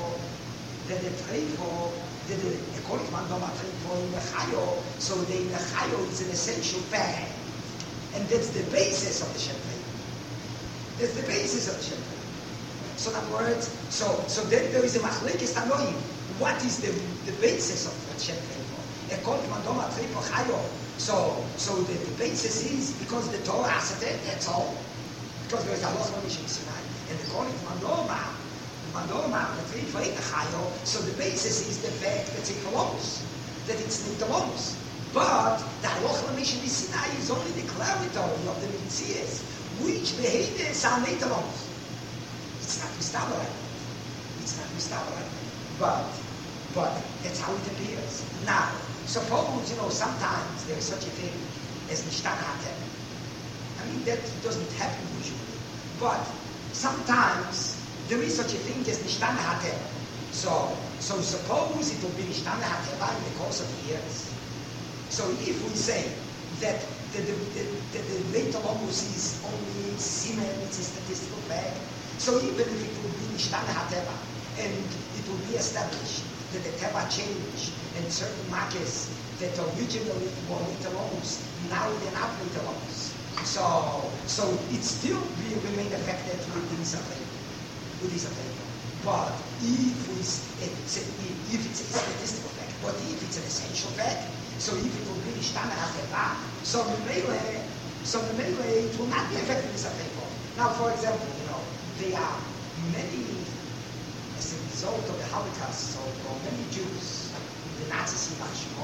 according to Mandoma treifo in the chayo, so the chayo is an essential fact, and that's the basis of the Shem treifo. That's the basis of the Shem treifo. So in other words, so then there is a machlekes tanoim. What is the basis of the Shem treifo? According to Mandoma treifo chayo. So the basis is because the Torah said it, that's all. Because there is a lot of Mishim Sinai. And according to Mandoma, the treifo ain't a chayo. So the basis is the fact that it's Kolomos, that it's Nitolomos. But the Halacha Mishim Sinai is only the clarity of the Mitzias, which behaviors are Nitolomos. It's not Mistabarai. It's not Mistabarai. But that's how it appears. Now, suppose, sometimes there is such a thing as Nishtana Hatem. I mean, that doesn't happen usually. But sometimes there is such a thing as Nishtana Hatem. So suppose it will be Nishtana Hatem in the course of years. So if we say that the later lomus is only Simen, it's a statistical fact, so even if it will be Nishtana Hateva, and it will be established that the Teva changed, and certain markers that originally were literals, now they're not literals. So it still will remain affected with this affair. But if it's a statistical fact, but if it's an essential fact, so if it will be Nishtana Hateva, so the it will not be affected with this affair. Now, for example, there are many, as a result of the Holocaust, so there are many Jews, the Nazis in Shimon,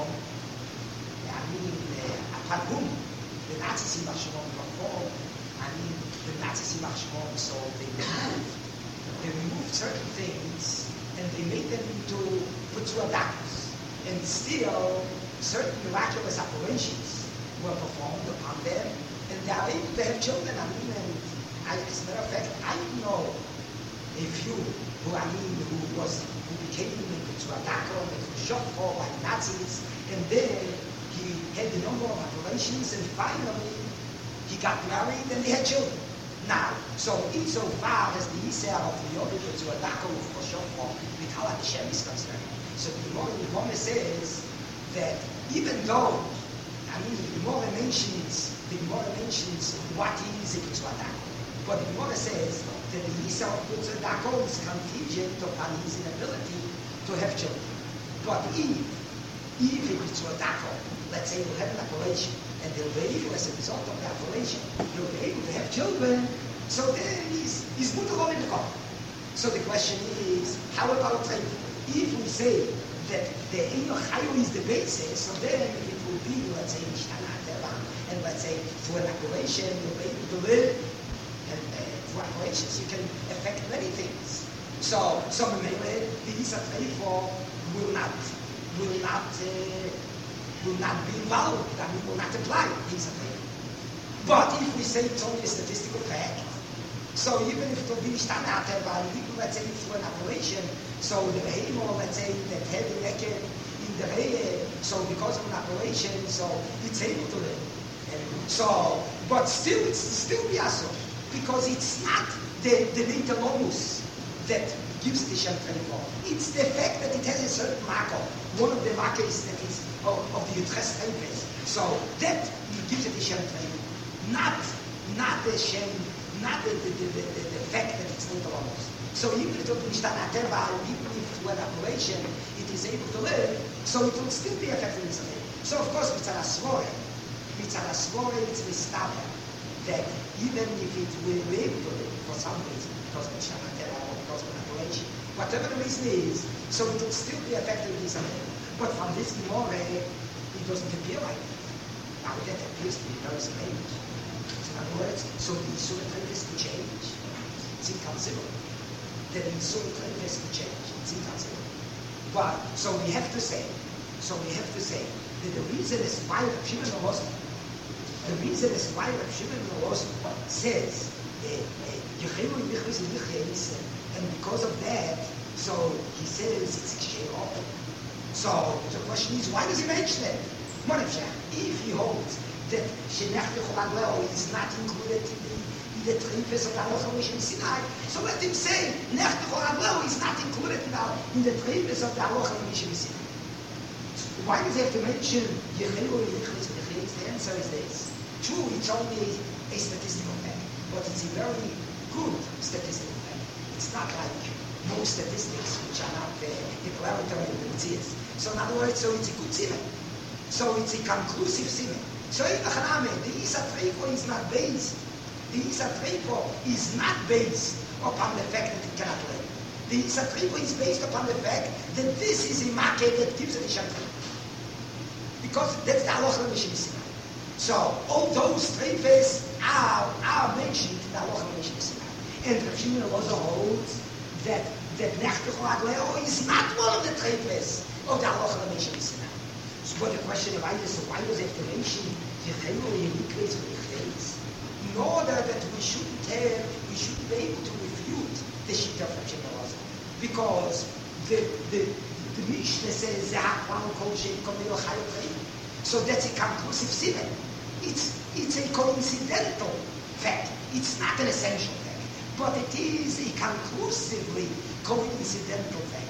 the Nazis in Shimon reform, the Nazis in Shimon, so they removed certain things and they made them into Putzuadakus. And still, certain miraculous operations were performed upon them, and they are able to have children. As a matter of fact, I know a few who became to attack him, to shot for by Nazis, and then he had a number of operations, and finally he got married and they had children. Now, so insofar as the Yisrael of the Yodim to attack him for shot for Mikal Hashem is concerned, so the Gemara says that even though the Gemara mentions what is it to attack. But the Gemara says that the Yisrael of Tzedakah is contingent upon his inability to have children. But if it is Tzedakah, let's say we'll have an operation, and they'll be able, as a result of the operation, they'll be able to have children, so then he's mutalom in the cup. So the question is, how about like, if we say that the Eino Chayu is the basis, so then it will be, let's say, Mishnah Teva, and let's say through an operation, you'll be able to live. And through operations, you can affect many things. So maybe the Yisrael Treifo will not be involved. Will not apply Yisrael Treifo. But if we say it's only a statistical fact, so even if it will be Nishtana Hateva, let's say through an operation, so the behemoth, let's say that had the record in the head, so because of an operation, so it's able to live. So, but still, it's still Biasov. Because it's not the Nitalomus that gives the Shem Treifo. It's the fact that it has a certain marker. One of the markers that is of the Yudches Treifes. So that gives it the Shem Treifo. Not the Shem, not the fact that it's Nitalomus. So even if it will be Nishtana Hateva, even if through an operation it is able to live, so it will still be affected in some way. So of course, Mitzvah Svore, it's Mistaba, that even if it will live for some reason, because of Shabbat or because of operation, whatever the reason is, so it will still be affected with this. But from this Gemara, it doesn't appear like that. Now that appears to be very strange. So in other words, so the Yisur Trevis to change. It's inconceivable. That the Yisur Trevis to change. It's inconceivable. But, so we have to say that the reason is why Rav Shimon says, and because of that, so he says it's Ksheirot. So the question is, why does he mention it? If he holds that Shenech Bechoraglo is not included in the treifes of the Halacha Mishim Sinai, so let him say Nech Bechoraglo is not included in the treifes of the Halacha Mishim Sinai. So why does he have to mention Yechelu Yechlis Bechis? The answer is this. True, it's only a statistical fact, but it's a very good statistical fact. It's not like most statistics which are not declaratory of the Metzias. So in other words, so it's a good siman. So it's a conclusive siman. So the Isa Treifo is not based. The Isa Treifo is not based upon the fact that it cannot live. The Isa Treifo is based upon the fact that this is a market that gives it a Shabbat. Because that's the Halacha Mishim Sinai. So all those treifes are mentioned in the Halacha Mishim Sinai. And Rav Shimon also holds that Nech Bechoraglo is not one of the treifes of the Halacha Mishim Sinai. So but the question of why does it have to mention Yechelu Yemikres V'Yechleis? In order that we should be able to refute the Shita of Rav Shimon also. Because the Mishnah says Zehakwan Kol Shem Kol Meo Chayo Treif. So that's a conclusive siman. It's a coincidental fact. It's not an essential fact. But it is a conclusively coincidental fact.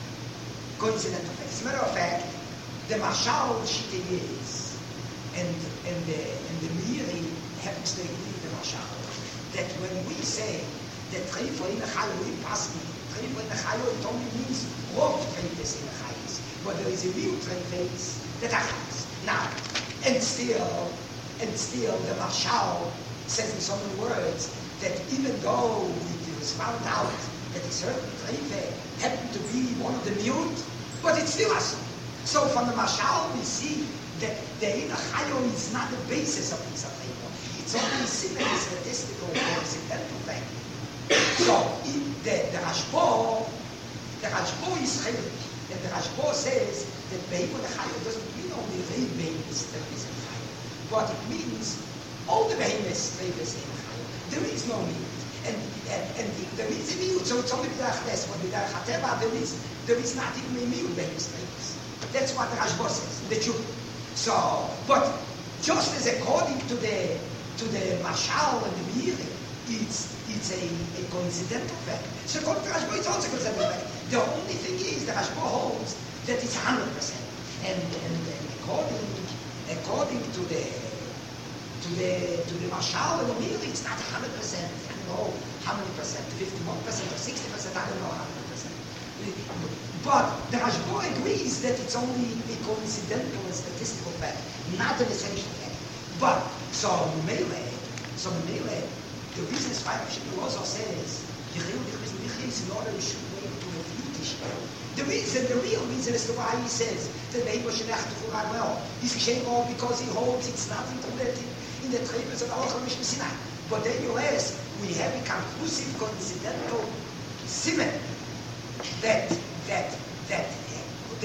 As a matter of fact, the Mashal Shita is, and the Meiri happens to agree with the Mashal, that when we say that Treifo in the Chayo in Pasni, Treifo in the Chayo, it only means Rov Treifes in the Chayis. But there is a real Treifes that are Chayis. Now, and still, the Mashal says in so many words that even though it was found out that a certain Treife happened to be one of the mute, but it's still Asur. So from the Mashal we see that the Ein Chayo is not the basis of this Treife. It's only a statistical or accidental thing. So the Rashbo is Chaylik, and the Rashbo says that Behemoth Chayo doesn't mean only Rei Behemoth that is in Chayo, but it means all the Behemoths Treifes in Chayo. There is no mute, and there is a mute, so it's only B'derach Tes, but B'derach HaTeva there is not even a mute Behemoth Treifes. That's what the Rashbo says, the Jew. So, but just as according to the Mashal and the Meiri, it's a coincidental fact. So according to Rashbo, it's also a coincidental fact. The only thing is the Rashbo holds that it's 100%, and according to the Mashal and the Meiri, it's not 100%. I don't know how many percent, 51% or 60%. I don't know 100%. But the Rashbo agrees that it's only a coincidental and statistical fact, not an essential fact. But so Mele, the reason is why Rav Shimon also says in order you should be able to refute the real reason as to why he says that Behemoth Shenech Bechoraglo is Ksheirot because he holds it's not included in the treifes of the Halacha Mishim Sinai. But then you ask, we have a conclusive coincidental siman that the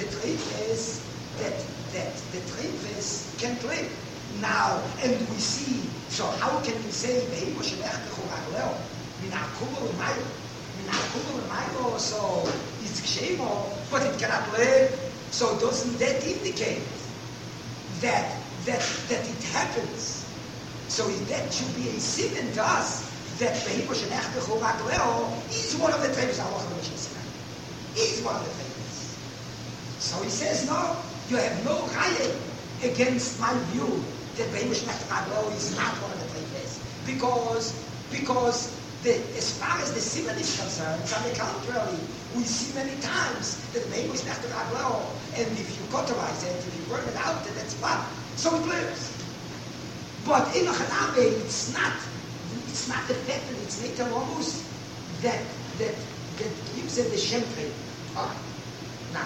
treifes can't live now, and we see. So how can we say Behemoth Shenech Bechoraglo min ha'kumul l'maylo? So it's Ksheirot, but it cannot live. So doesn't that indicate that it happens? So that should be a siman to us that Behemoth Shenech Bechoraglo is one of the treifes of Halacha Mishim Sinai. Is one of the treifes. So he says, no, you have no raya against my view that Behemoth Shenech Bechoraglo is not one of the treifes because As far as the simon is concerned, on the contrary, we see many times that the is not the Raglao, and if you cauterize it, if you burn it out, then that's fine. So it lives. But in a Hanabe, it's not the fact that it's later almost that gives it the shempe. Now,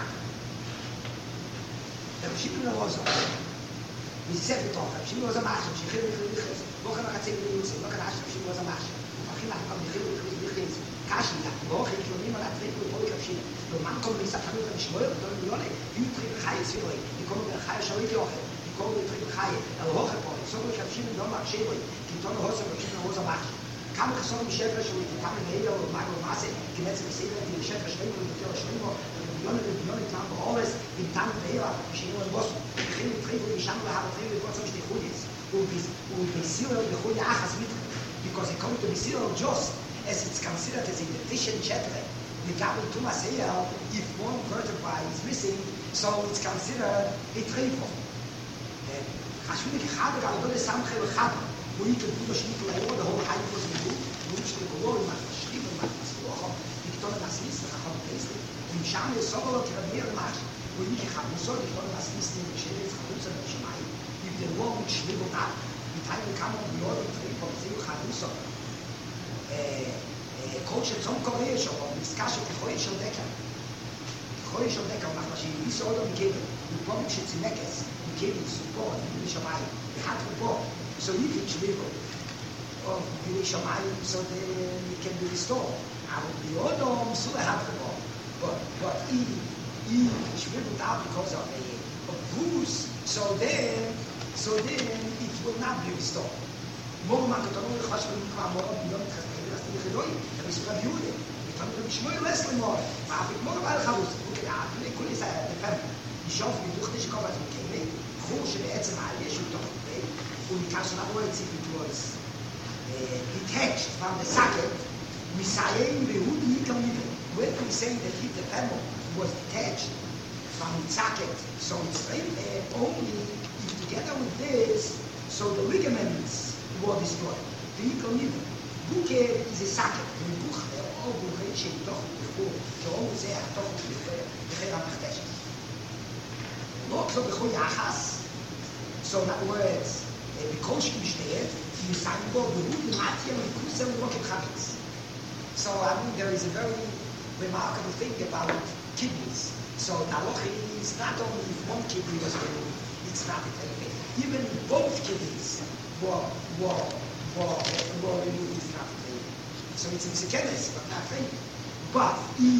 the Shimon was we said it all. Shimon was a mashal. She could look at the things. Look at Shimon was a mashal. Kashi, that Boch, if you remember that thing with Boch of Shimon. The man comes with Satan and Shmuel, don't you know? You drink high silly. You come with high shawit yoche. You come with drink high. El Hoche Boch. So much of Shimon don't mark Shimon. You don't know how Shimon was a mashal. Kam khasam shefer shwit, kam neila or mag or mase, gemetz beseder die shefer shwit und der shwimo, die tam alles in tam neila, shino und bos, khim khim und sham la hat khim und so shti khudis. Und bisir und khudi achas mit, because it comes to bisir just as it's considered as a deficient chapter. The gabel tumas if one vertebra is missing, so it's considered a triple. Khashmi khad ga do le sam khel khad. We could do the whole high was in the book, which the glory might schrieb and might was for the Victoria Nassist, the Home Place, in Sham is so a career match, we need to have so the Victoria Nassist in the Sheriff Harusa and Shemai. If the war which schrieb up, the time will come on the order three from Zero Harusa. Coach at some Korea show, discussion of Hoyshel Decker. Hoyshel Decker, Mahashi, we saw them gave it, the public should see Mekas, we gave it support, the Shemai, the hat report. So you can shrivel of the Shamayim so then it can be restored. I would be Odom, so I have the ball. But if shriveled out because of bruise, so then it will not be restored. More man could only hush when you come more beyond the Chedoi, there is a Jude. You come to Shmuel Leslie more. I have more about Chavus. Look at the Kulis I have the family. You show me durch the Shkova to Kene, Chush and Etzem Ali, you don't pay. Und die Kassel Amoritz, it was detached from the socket, Misayim Behudi Yikamide. When we say that if the femur was detached from the socket, so it's only if together with this, so the ligaments were destroyed. The Yikamide. Buke is a socket. The Buch, all Buche, she doch before, so always say, I don't before Amachtesh. Not so before Yachas. So in other words, because she steht, you sign for the root matia and kusel rocket habits. So I mean there is a very remarkable thing about kidneys. So Nalochi is not only if one kidney was removed, it's not anything. Even both kidneys were removed, it's not anything. So it's insidious, but not thing. But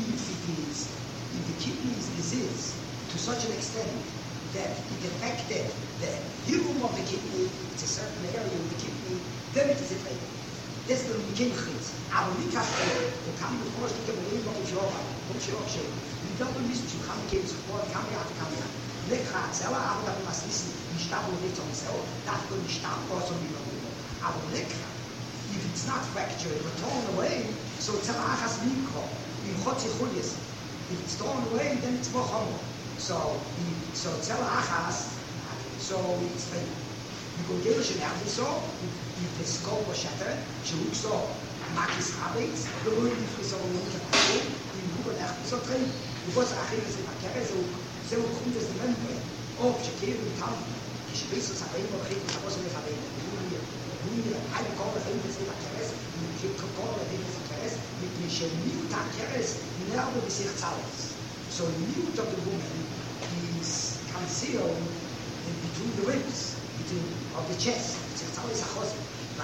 if the kidney is diseased to such an extent that it affected the healing of the kidney, it's a certain area of the kidney, then it is a failure. That's the beginning. Aber nicht after, du kannst dir vorstellen, wenn du nicht Java, und schon schön. Du darfst nicht zu haben, geht es vor, kann ja. Lekra, selber aber dann was wissen, die Stab und nicht so selber, darf du nicht Stab was und wieder. Aber Lekra, if it's not fractured or torn away, so it's a achas mikro, in chotzi chulies. If it's torn away, then it's more homo. So tell achas, so it's the congregation have this so if the skull was shattered, she looks so makis habits, the way if we saw look at the in Google echt so train. Because achil is a carry so kommt es the membrane. Oh, she came in town. Ich weiß es aber immer kriegen, aber so nicht haben. Nur eine Korbe hin ist der Keres, die Korbe hin ist der Keres, mit mir Chemie und Keres, nerve bis sich zahlt. So the newt of the woman is concealed between the ribs, of the chest. It's always a chosy.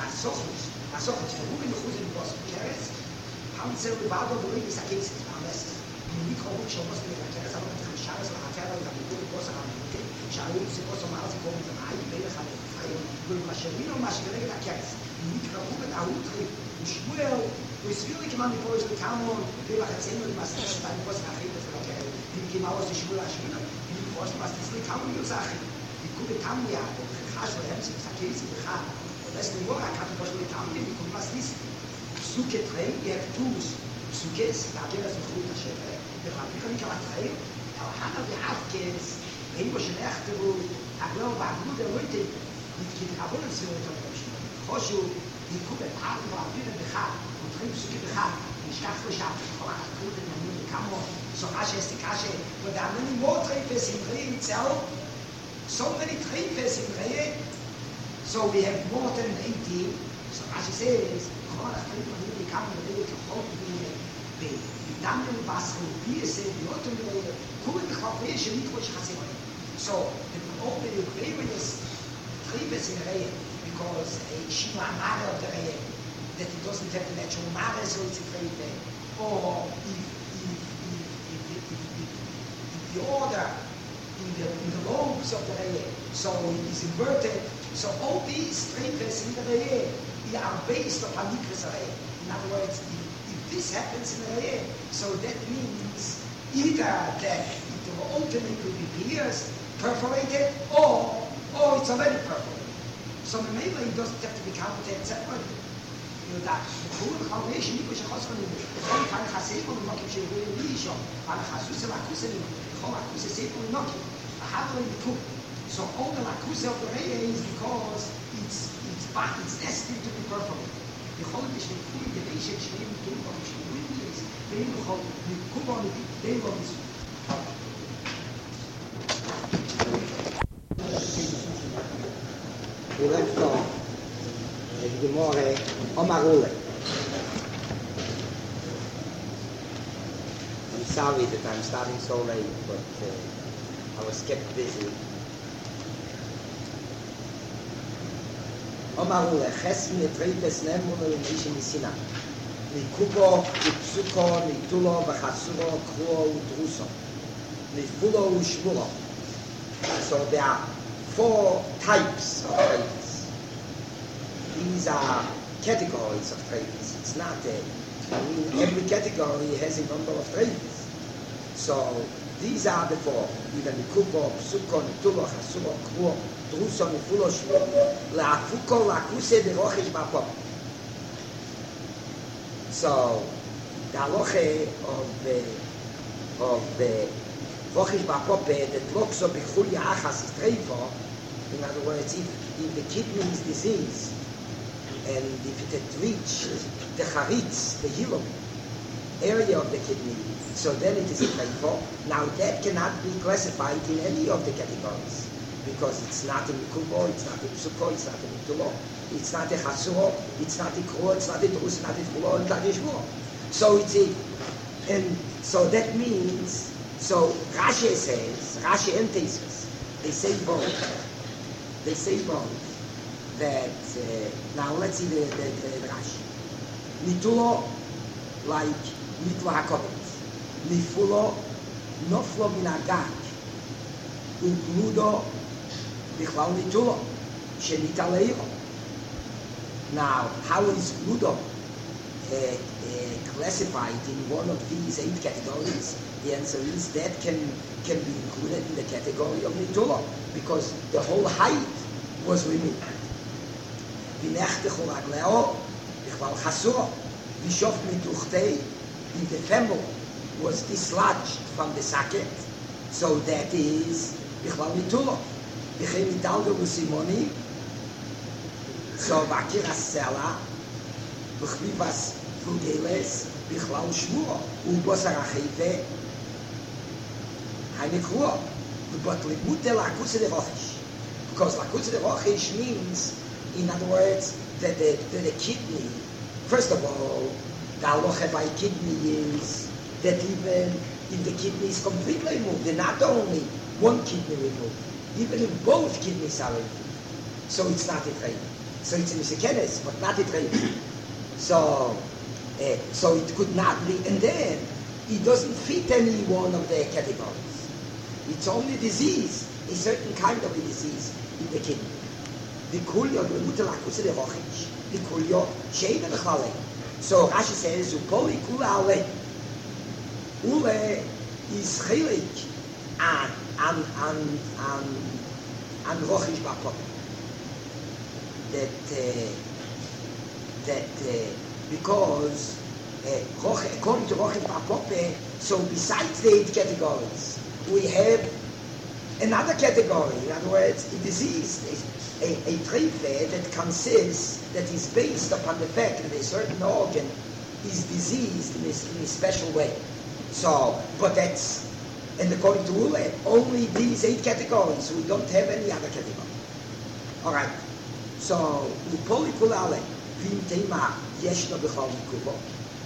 The woman who is in the boss of Keres, Hansel, the bottom of the rib is a case, unless you call it, she must be a Keres, I want to share as a Hatera, and the good boss around the day. Shall we see what's a mouse, go with an eye, better have a fire, with Mascherino, Mascherino, Keres. You need to go with a wood, Shmuel, we really come on before the camel, they like a single master, and was a famous okay. Die came out to Shmuel Ashmina, die was the camel you say. Die could come here, the cash for him, so it's a case in the car. That's the work I can't possibly come in, because must this Suke train, you have tools, Sukes, the Ageras of Fruit, the Rapikan train, our Hannah, the half kids, they was an after I know about who they're waiting, with the abundance of Hoshu. die Kugel haben wir wieder gehabt und triebst du gehabt. Ich dachte, ich habe Kugel in der Kammer, so rasch ist die Kasche. Und da haben wir more treibes in Reh itself, so many treibes in Reh, so we have more than 18. So rasch says, come on, I treib in the Kammer, the whole the Daniel Basel, wie es die Leute Kugel Kaffeesche mit was hasse. So the only previous treibes in Reh, because a Shima Mara of the Reh, that it doesn't have the natural Mara, so it's a treib. Or if the order in the lobes of the Reh, so it is inverted. So all these treibes in the Reh are based upon Nikras Reh. In other words, if this happens in the Reh, so that means either that it will ultimately be pierced, perforated, or it's already perforated. So maybe it doesn't have to be counted separately. You know that who combination you should also need. One can have safe on the market should really show. And has to sell a cuisine. How much is safe on the market? I have to cook. So all the lacusa of the Reh is because it's destined to be perforated. The whole is the food, the basic shape, the really is very whole. The coupon, they will be.
We left off the Gemara Omarule. I'm sorry that I'm starting so late, but I was kept busy. Omarule, Chesm Yetreipes Nemune L'Meish Misina. Nikubo, Nipsuko, Nitulo, V'Chasuro, Kruo, Udruso. Nifulo, Ushmulo. So there are 4 types of treibes. These are categories of treibes. It's not every category has a number of treibes. So these are the 4. Either Nikubo, Psuko, Nitulo, Chasuro, Kruo, Druso, Nifulo, Shmulo, La'afuko, La'akuse, the Rochesh Ba'pop. So the halacha of the Rochesh Ba'pop that looks up B'chulya Achas is treifo. In other words, if the kidney is diseased, and if it had reached the charitz, the hilum area of the kidney, so then it is a treifo. Now that cannot be classified in any of the categories, because it's not a mikubo, it's not a psuko, it's not a mitulo, it's not a chasuro, it's not a kruo, it's not a drus, it's not a tfulo, it's not a shmuo. So it's and so that means, so Rashi says, Rashi and Tosfos, they say both. They say both that now let's see the Rashi. Nitulo like nitlo hakovet, nifulo noflo min agag, ugludo bichlal nitulo shenitaleiro. Now, how is gludo classified in one of these 8 categories? The answer is that can be included in the category of nitulo, because the whole height was removed. V'nechtechu ragleo b'chval chasuro v'shof mituchtei, if the femur was dislodged from the socket, so that is b'chval nitulo. V'chei mitaldo v'simoni, so v'akir asela v'chvivas v'geles b'chval shmuo u'bosar achive ha'nekruo. But limute lakusa de rochish, because lakusa de rochish means, in other words, that the kidney, first of all, the halacha by kidney is that even if the kidney is completely removed, and not only one kidney removed, even if both kidneys are removed, so it's not a treib. So it's a misekenes, but not a treib. So it could not be, and then it doesn't fit any one of the categories. It's only disease, a certain kind of a disease in the kidney. The kulyo, the mutalakus de rochish, the kulyo, sheina b'chalei. So Rashi says, upoli kula ale. Ule is chilik an rochish ba'pop. That because according to rochish ba'pop, so besides the 8 categories, we have Another category, in other words, a disease, a treife that consists, that is based upon the fact that a certain organ is diseased in a special way. So, but that's, and according to Ule, only these 8 categories, we don't have any other category. Alright, so, Upoli Kulale, Vim Tema, Yeshno Bechol Nikubo,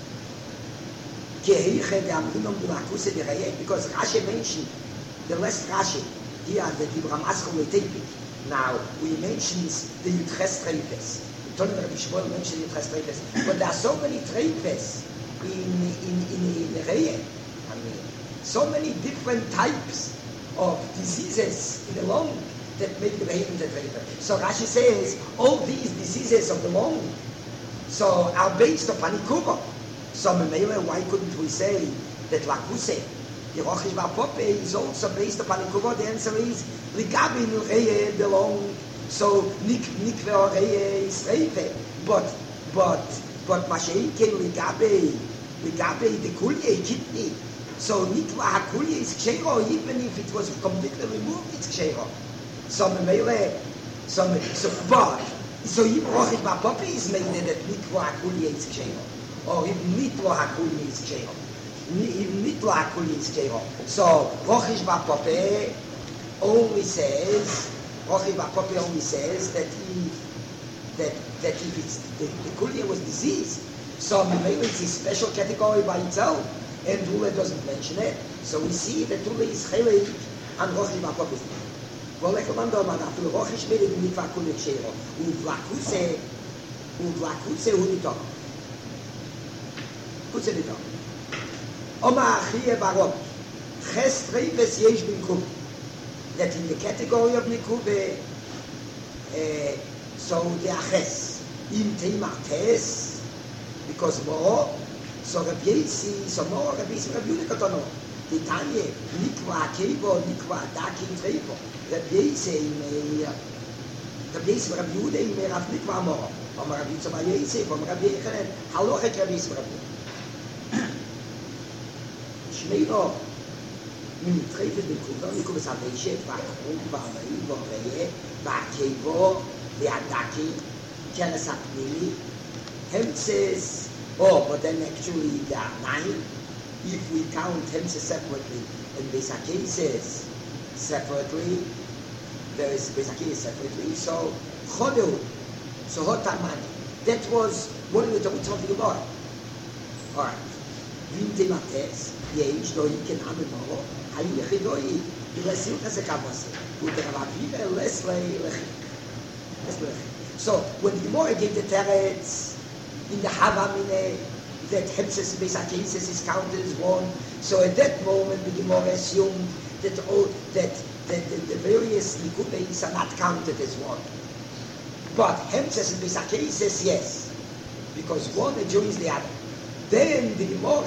because Rashi mentioned, the last Rashi, here the Gibram Aschol Etepik. Now, we mentioned the Yutches Treifes. Tony Rabbi Shmuel mentioned Yutches Treifes. But there are so many Treifes in the Reye. I mean, so many different types of diseases in the lung that make the Reye and the Treife. So Rashi says, all these diseases of the lung so are based upon Ikuba. So why couldn't we say that Lakuse, the Rochish Vapope, is also based upon Ikuba? The answer is Ligabi Nureye belong, so Nikve Oreye is Reife. But Masheike Ligabi the Kulye kidney. So Nikva Hakulye is Kshero, even if it was completely removed, it's Kshero. So if Rochish Vapope is made that Nikva Hakulye is Kshero. Or if Nitlo Hakuli is Kshero. If Nitlo Hakuli is Kshero. So, Rochish Vapope only says that if it's, the Kulye was diseased, so maybe it's a special category by itself, and Dule doesn't mention it. So we see that Dule is Chelik and Rochish Vapope. Volek Lando Manafil, Rochish made it Nitlo Hakuli Kshero. Uvlakuse Unito. Kutze nito. Oma Achie Barom. Ches Treifes Yesh Bin that in the category of Nikube, so the Aches, in Teimartes, because more, so Rabbi Yisi, so more Rabbi Yisi, Rabbi Yudi Kotono, the Tanya, Nikwa Keibo, Nikwa Daki Treibo, Rabbi Yisi, Rabbi Yisi, Rabbi Yudi, Rav Nikwa Moro, from Rabbi Yisi, from Rabbi Yechanan, Halochet Rabbi Yisi, Rabbi Yisi. Shmeiro, min Treife Nikubah, Nikubah Sabeshet, Vakrum, Vamai, Voreye, Vakebo, Leadaki, Keresapnili, Hemses, but then actually there are 9. If we count Hemses separately and Besakeses separately, there is Besakeses separately, so Chodu, so Hotamani. That was one of the talks of the Gemara. Alright. Vinte Mates, Yesh, no you can have it more. Hayu Yechidoi, Lesil Kasekabase, with the Raviva, Leslie. So when the Gemara gave the Teretz in the Havamine, that Hemses Besakeses is counted as 1. So at that moment the Gemara assumed that the various Nikubeis are not counted as 1. But Hemses and Besakeses, yes, because one adjoins the other. Then the Gemara,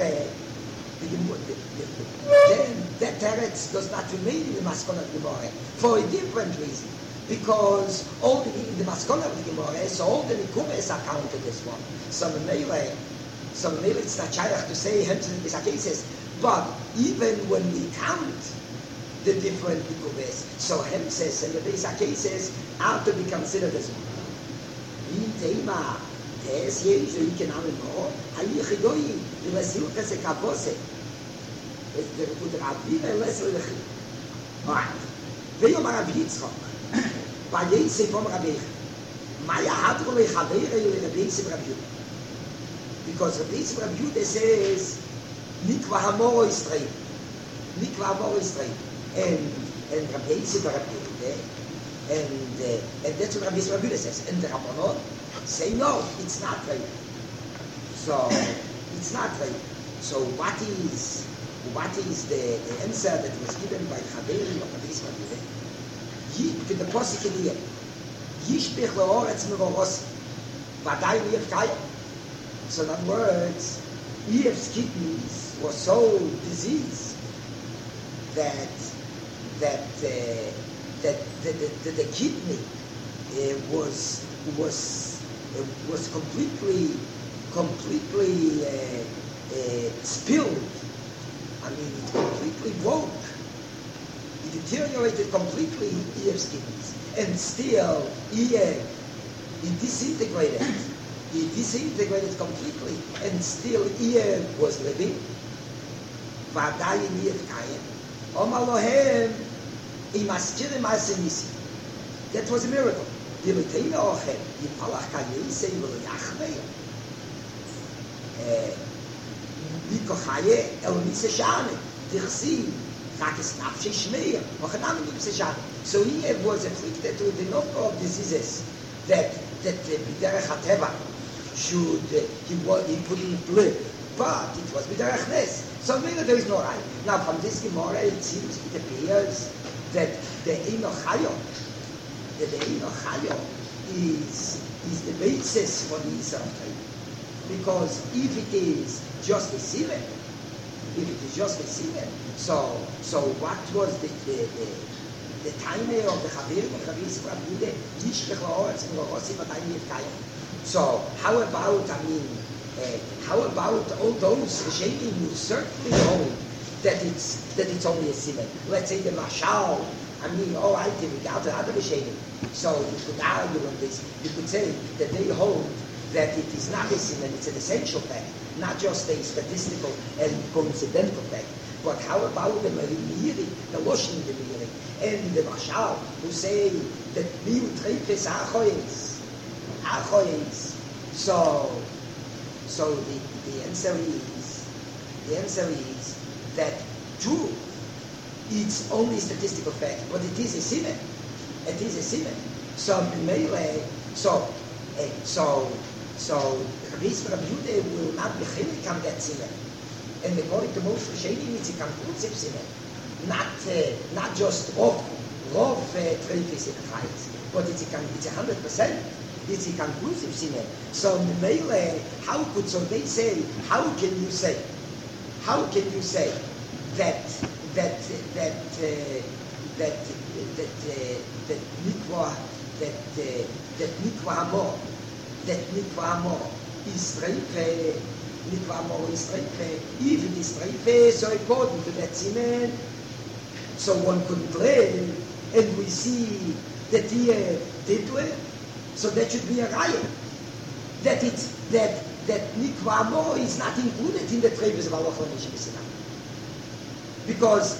then that teretz does not remain in the maskon of the Gemara for a different reason. Because all in the maskon of the Gemara, so all the Nikubes are counted as 1. So maybe it's not shaykh to say Hemses and Besakeses, but even when we count the different Nikubes, so Hemses and the Besakeses are to be considered as 1. In Teima, Tes Yesh, you can have it more. Hayu Chidoi, the Lesil Kasekabose. The Raviva, Lesil Lechi. Alright. Veyom Rabbi Yitzchok. Vayese from Rabbi. Maya Hadro Lechavere Rabbi Yisem Rabbi Yudah. Because Rabbi Yisem Rabbi Yudah says, Nikva Hamoro Yisrael. Nikva Hamoro Yisrael. And Rabbi Yisem Rabbi Yudah. And that's what Rabbi Yisem Rabbi Yudah says. And the Rabbanot say no, it's not right. So it's not right. So what is the answer that was given by Chabeli of Rabbi Yisrael? To the posik here, Yishbech leoretz meroros, vadai lievkaya. So in other words, Yev's kidneys were so diseased that the kidney was completely spilled. I mean, it completely broke. It deteriorated completely Eve's kidneys. And still, he disintegrated. He disintegrated completely. And still, Eve was living. ועדיין Eve קיים. אומר להם, אם מזכירים מעשה ניסים. That was a miracle. דלתינו אוכל, יפלח כייסי ולא יחמר. ביקו חיה, אל ניסה שענה. תכסים. Rakes nafshe shmeir, machanam nipse shad. So he was afflicted with a number of diseases that b'derech hateva should he couldn't live, but it was b'derech nes. So maybe there is no right. Now from this Gemara it seems, it appears that the Eino Chayo is the basis for the Yisrael Torah. Because if it is just a simon, so what was the time of the Chavir of Rabbi Yisrael Yude? So how about all those Rishonim who certainly hold that it's only a simon? Let's say the Mashal. All right, in regard to other Rishonim. So you could argue on this. You could say that they hold that it is not a simon, it's an essential fact. Not just a statistical and coincidental fact, but how about the Mariri, the Loshin the Mariri, and the Mashal, who say that Miu Trefes Achoyes. So the answer is that true, it's only a statistical fact, but it is a simon. So Rabbi Yehuda will not be chilik on that simon. And according to most Rishonim, it's a conclusive simon. Not just rov trefis in chayes, but it's 100%. It's a conclusive simon. So Mele, how can you say that mikvah amor is streife, even the streife, so according to that simon, so one could live, and we see that he did live, so that should be a riot. That mikvah amor is not included in the treifes of Allah because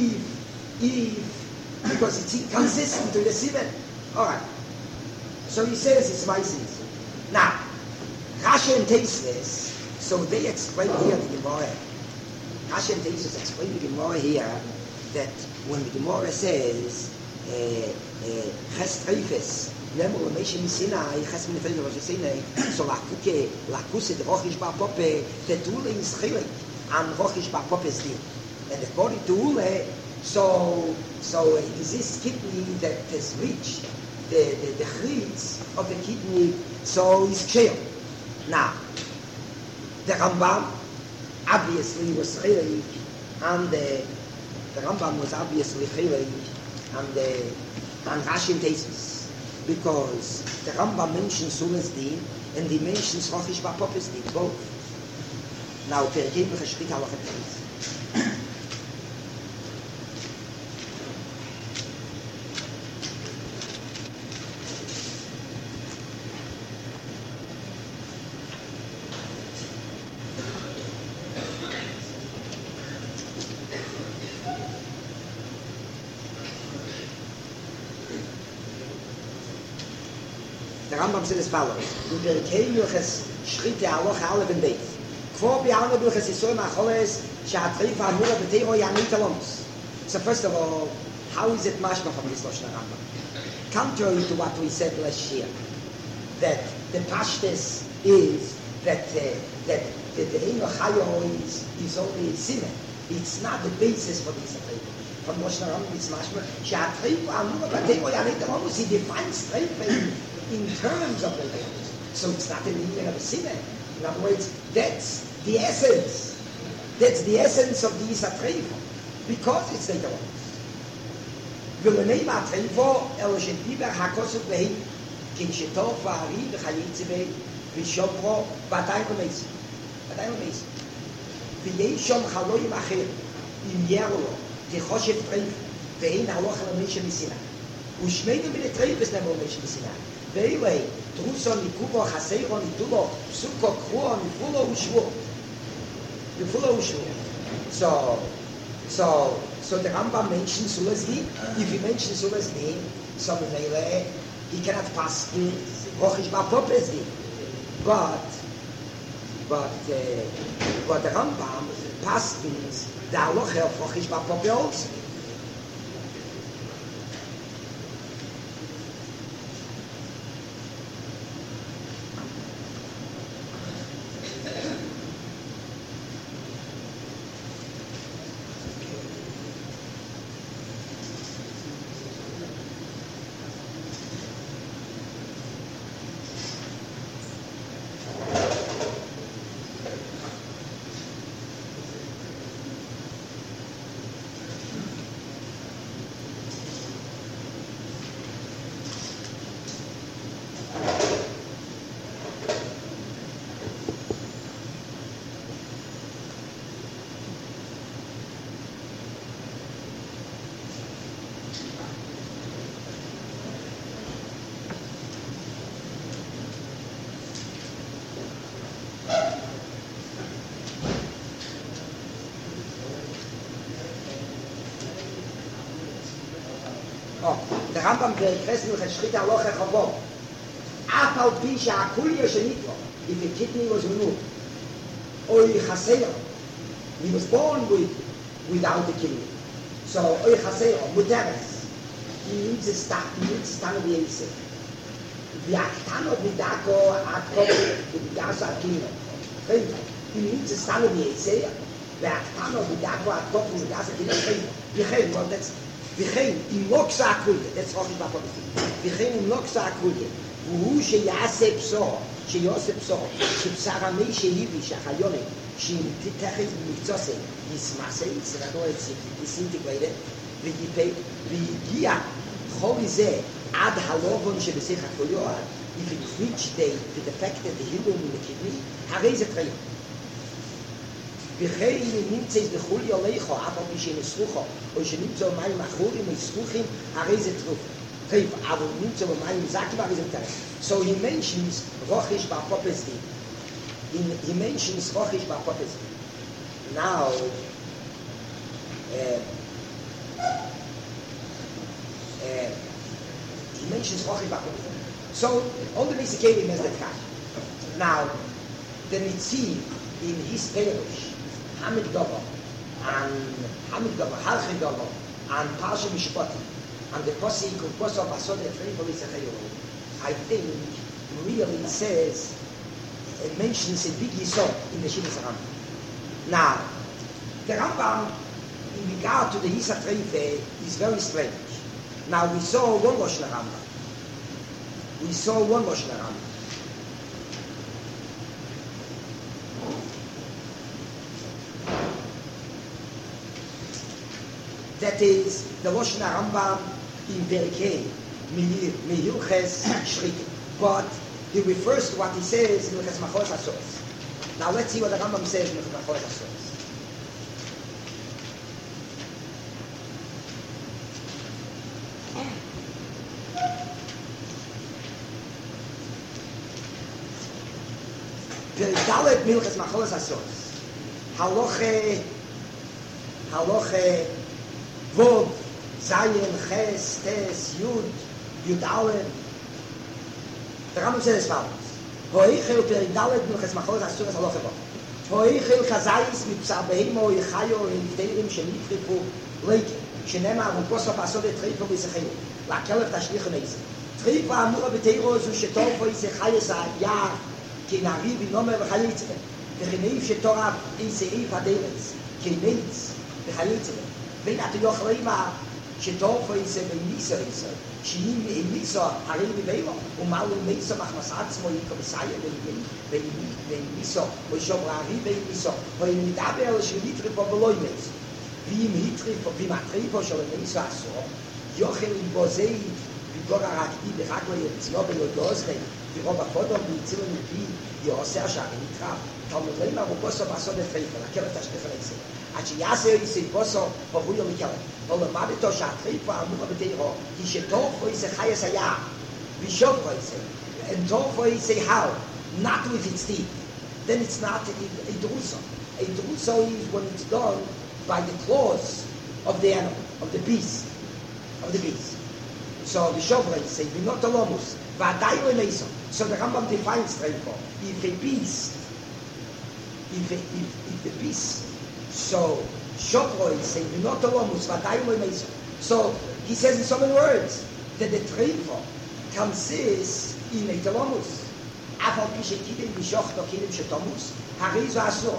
because it's inconsistent to the simon. All right. So he says it's my sins. Now, Rashi and Tosfos, so they explain here the Gemara. Rashi and Tosfos explain the Gemara here that when the Gemara says Ches Treifes, Nemo Lemeshe Misinai, Ches Minefel Rosh Sinai, so Lakuse the Rochish Bar Pope, the Tule is Chilik, and Rochish Bar Pope's din. And according to Ule, so it is this kidney that has reached the chritz of the kidney, so is kshel. Now, the Rambam obviously was chilik, and the Rambam was obviously chilik, and Rashi and Tosfos, because the Rambam mentions Sulas din, and he mentions Rochish Bar Pope's din, both. Now, Perkei B'Chashrik Halacha Beis. The Rambam said as follows: "Du Perkei B'Chas Shrit Halacha Aleph and Beis. Kvo B'Yalma B'Chas Yisrael Macholes She'atrifa Amura B'Teiro Yamit Alons." So first of all, how is it mashma from this Lashon Rambam? Contrary to what we said last year, that the pashtus is that the Eino Chayo is only a sinner. It's not the basis for this affair. From Lashon Rambam, it's mashma She'atrifa Amura B'Teiro Yamit Alons. He defines treifa in terms of the things. So it's not the meaning of a sinner. In other words, that's the essence. That's the essence of the Isa Treifa. Because it's later on. V'lenei ma'treifa el shetiber ha'kosuk v'hei kin shetov v'ari v'chayitzibei v'shopro v'atayim v'meisi. V'yei shom chaloyim acher im yerlo tichoshev treifa ואין הלוך על המשה מסיני. ושמיינו בלטריפס נאמרו משה מסיני. ואילי, דרוסו ניקובו חסרו ניתולו, פסוקו קרואו נפולו ושבו. נפולו ושבו. So the Rambam mentions Sulazli. If he mentions Sulazli, so he cannot pass the Rochish Bapopesli. But the Rambam passes the halacha of Rochish Bapope also. Der Rambam bekresen durch ein Schritt Halacha Chavot. Af al pi she'akuli yoshenitlo, if a kidney was removed, oy chaseir, he was born without the kidney. So oy chaseir, muteres, he needs a stand of the Yisif. V'aktano b'dako akol b'dasa akino. He needs a stand of the Yisif. V'aktano b'dako akol b'dasa akino. Well, that's וכן, אם לא כסה הקוליה, that's all about it. וכן, אם לא כסה הקוליה, והוא שיעשה פסור, שיעשה פסור, שבשר המי שהיבי, שהחיוני, שאם תתחת במקצוסי, יסמסי, יסרדו יסינטגרדת, והגיע חולי זה עד הלובון שבשיח הקוליו, if it reached the defected, the hilum in the kidney, הרי זה טריים. וכן נמצא בחולי עליך, אף על פי שנסרוחו, או שנמצא מים אחורים וסרוחים, הרי זה טרוף. אבל נמצא מים זקים, הרי זה טרוף. So he mentions Rochish Bapopesdi. He mentions Rochish Bapopesdi. Now, he mentions Rochish Bapopesdi. So, on the Nisikelim is the Kash. Now, the Nitziv in his parish, Hamid Dover, Halchi Dover, and Parsha Mishpati, and the Posik of Posov Asod Efreim I think really says, it mentions a big Yisod in the Shivas Rambam. Now, the Rambam, in regard to the Yisad Reife, is very strange. Now, we saw one Rosh Rambam. That is the Rosh Rambam in Perikei, Mehilches Shrikim. But he refers to what he says in Hilches Machoros HaSos. Now let's see what the Rambam says in Hilches Machoros HaSos. Perikdalet Hilches Machoros HaSos. Haloche Vod, Zayin, Ches, Tes, Yud Aleph. The Rambam says as follows: Hoichel Perikdalet Hilches Machoros HaSos Haloche Vod. Hoichel Chazayis Mipsar Behemo Yichayo Yivteirim Shenitripu Leikim Shenema Ruposo Pasod Tripu Yisechayu Lakelef Tashlich Neizim Tripu Amura B'Teiro Zu Shetofo Yisechayes Ayar Kinari B'Nomer V'Chayitzem V'Chineif Shetorah Yiseif Aderetz Kineitz V'Chayitzem V'In Atu Yochleima Shetofo Yisem V'Yisa Yisa Sheim V'Yisa Harim V'Veiro U'Mal V'Yisa Machmas Atzmo Yikom Yisaya V'Yisa V'Yishom Rari V'Yisa V'Yimidaber Shenitripu V'Loimetz V'Yim Hitripu V'Matripu Shalom Aso Yochel Bozei V'Gor Arakti V'Chakla Yetzio V'Yodozre V'Rob HaKodom V'Yitzilon V'Yi Yoseh Shari Nitraf Talmud Leima V'Koso V'Asod Efreifa Lakelef Tashlich Neizim עד שיעשה איסי בוסו בבויו מקרן. אבל מה בתו שהטריפה אמורה בתירו, כי שטורפו איסי חייס היה, ושופו איסי, and טורפו איסי how, not with its teeth, then it's not a druso. A druso is when it's done by the claws of the animal, of the beast. So ושופו איסי, not alomus, ועדיין למייסו. So the Rambam defines treifa. If a beast, if the beast, so Shoproi say not alomus v'adayim le'meiso. So he says in so many words that the treifa consists in a talomus. Afal pishe kidim bishoch no kidim shetomus harizo asur.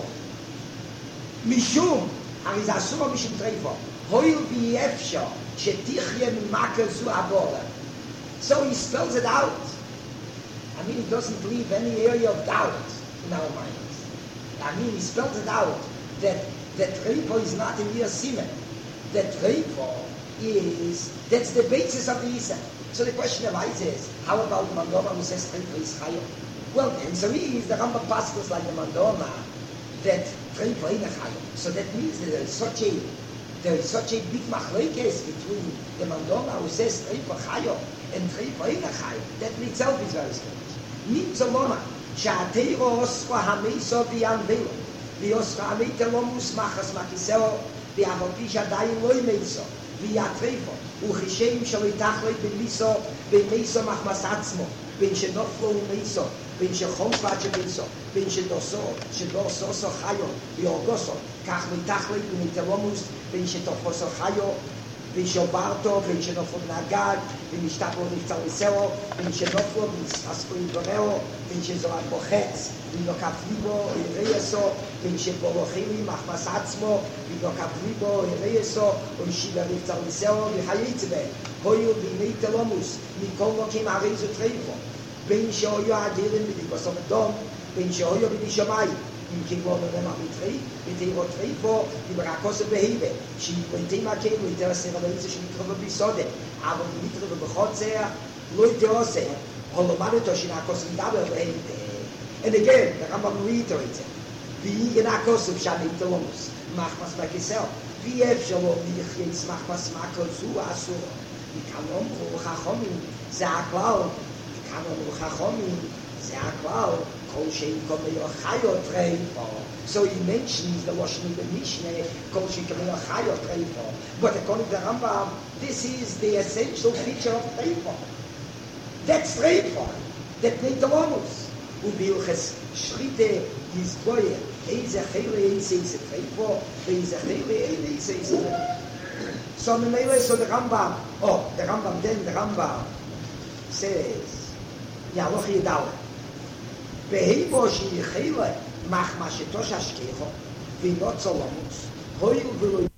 Mishum harizo asur mishum treifa. Hoil v'yefsha shetichye mimakel zu abora. So he spells it out. I mean, he doesn't leave any area of doubt in our minds. I mean, he spells it out that treifa is not a mere semen. That treifa that's the basis of the Isa. So the question arises is, how about the Mandoma who says treifa is chayot? Well, the answer is, the Rambam passes like the Mandoma, that treifa is chayot. So that means that there is such a big machlekes between the Mandoma who says treifa chayot and treifa is chayot. That in itself is very strange. Nimtzo loma, שהתירו אוסרו המייסו ביאנבילו, ואוסרו המייטה לא מוסמך אז מכיסאו, ואבלפי שעדיין לא מייסו, ויעטריפו, וחישם שלא יתחלט בין מייסו, בין מייסו מחמס עצמו, בין שנופלו ומייסו, בין שחומפת שמייסו, בין שדורסו חיו, ויורגוסו, כך מתחלט בין תלומוס, בין שתופסו חיו, בין שוברתו, בין שנופלו בנגד, בין משתפלו נפצל מסרו, בין שנופלו ונספסקו עם גוררו, בין שזורק בו חץ, בין לא כפליבו, ירייסו, בין שבולוחילי מחמס עצמו, בין לא כפליבו, ירייסו, ומשיבה נפצל מסרו, וחייצה בהם, הויו בימי תלומוס, מכל נוקים הרי זו טריפו, בין שהויו הדירים בדיבוסו מדום, בין שהויו בדישמיים, אם כגבול נרמה בתרי, ותירו טריפו, וברקוסו בהיבה, שיבויתי מקל, ויתר הסרבליצה שנקרא בביסודה, אבל נקרא בבחוצה, לא יתרוסה, הולומדתו שנעקוס מדבר בהיבה. And again, the Rambam reiterates it. V'yigen ha'kosov shamim telomos, machmas b'kisel. V'yev shalom v'yichyeis machmas makol zu asur. V'kanom u'chachomim, ze ha'klal. V'kanom u'chachomim, ze ha'klal. Kol she'im komeyo chayot reifa. So he mentions the Lashon of the Mishneh, Kol she'im komeyo chayot reifa. But according to the Rambam, this is the essential feature of reifa. That's reifa. That made the lomos. ובילחס שריטה יזגויה איזה חילה איזה איזה טריפו ואיזה חילה איזה איזה so ממילא so the Rambam then the Rambam says יהלוך ידאו בהיבו שהיא חילה מחמה שתוש השכיחו וינות סולמוס הויל ולא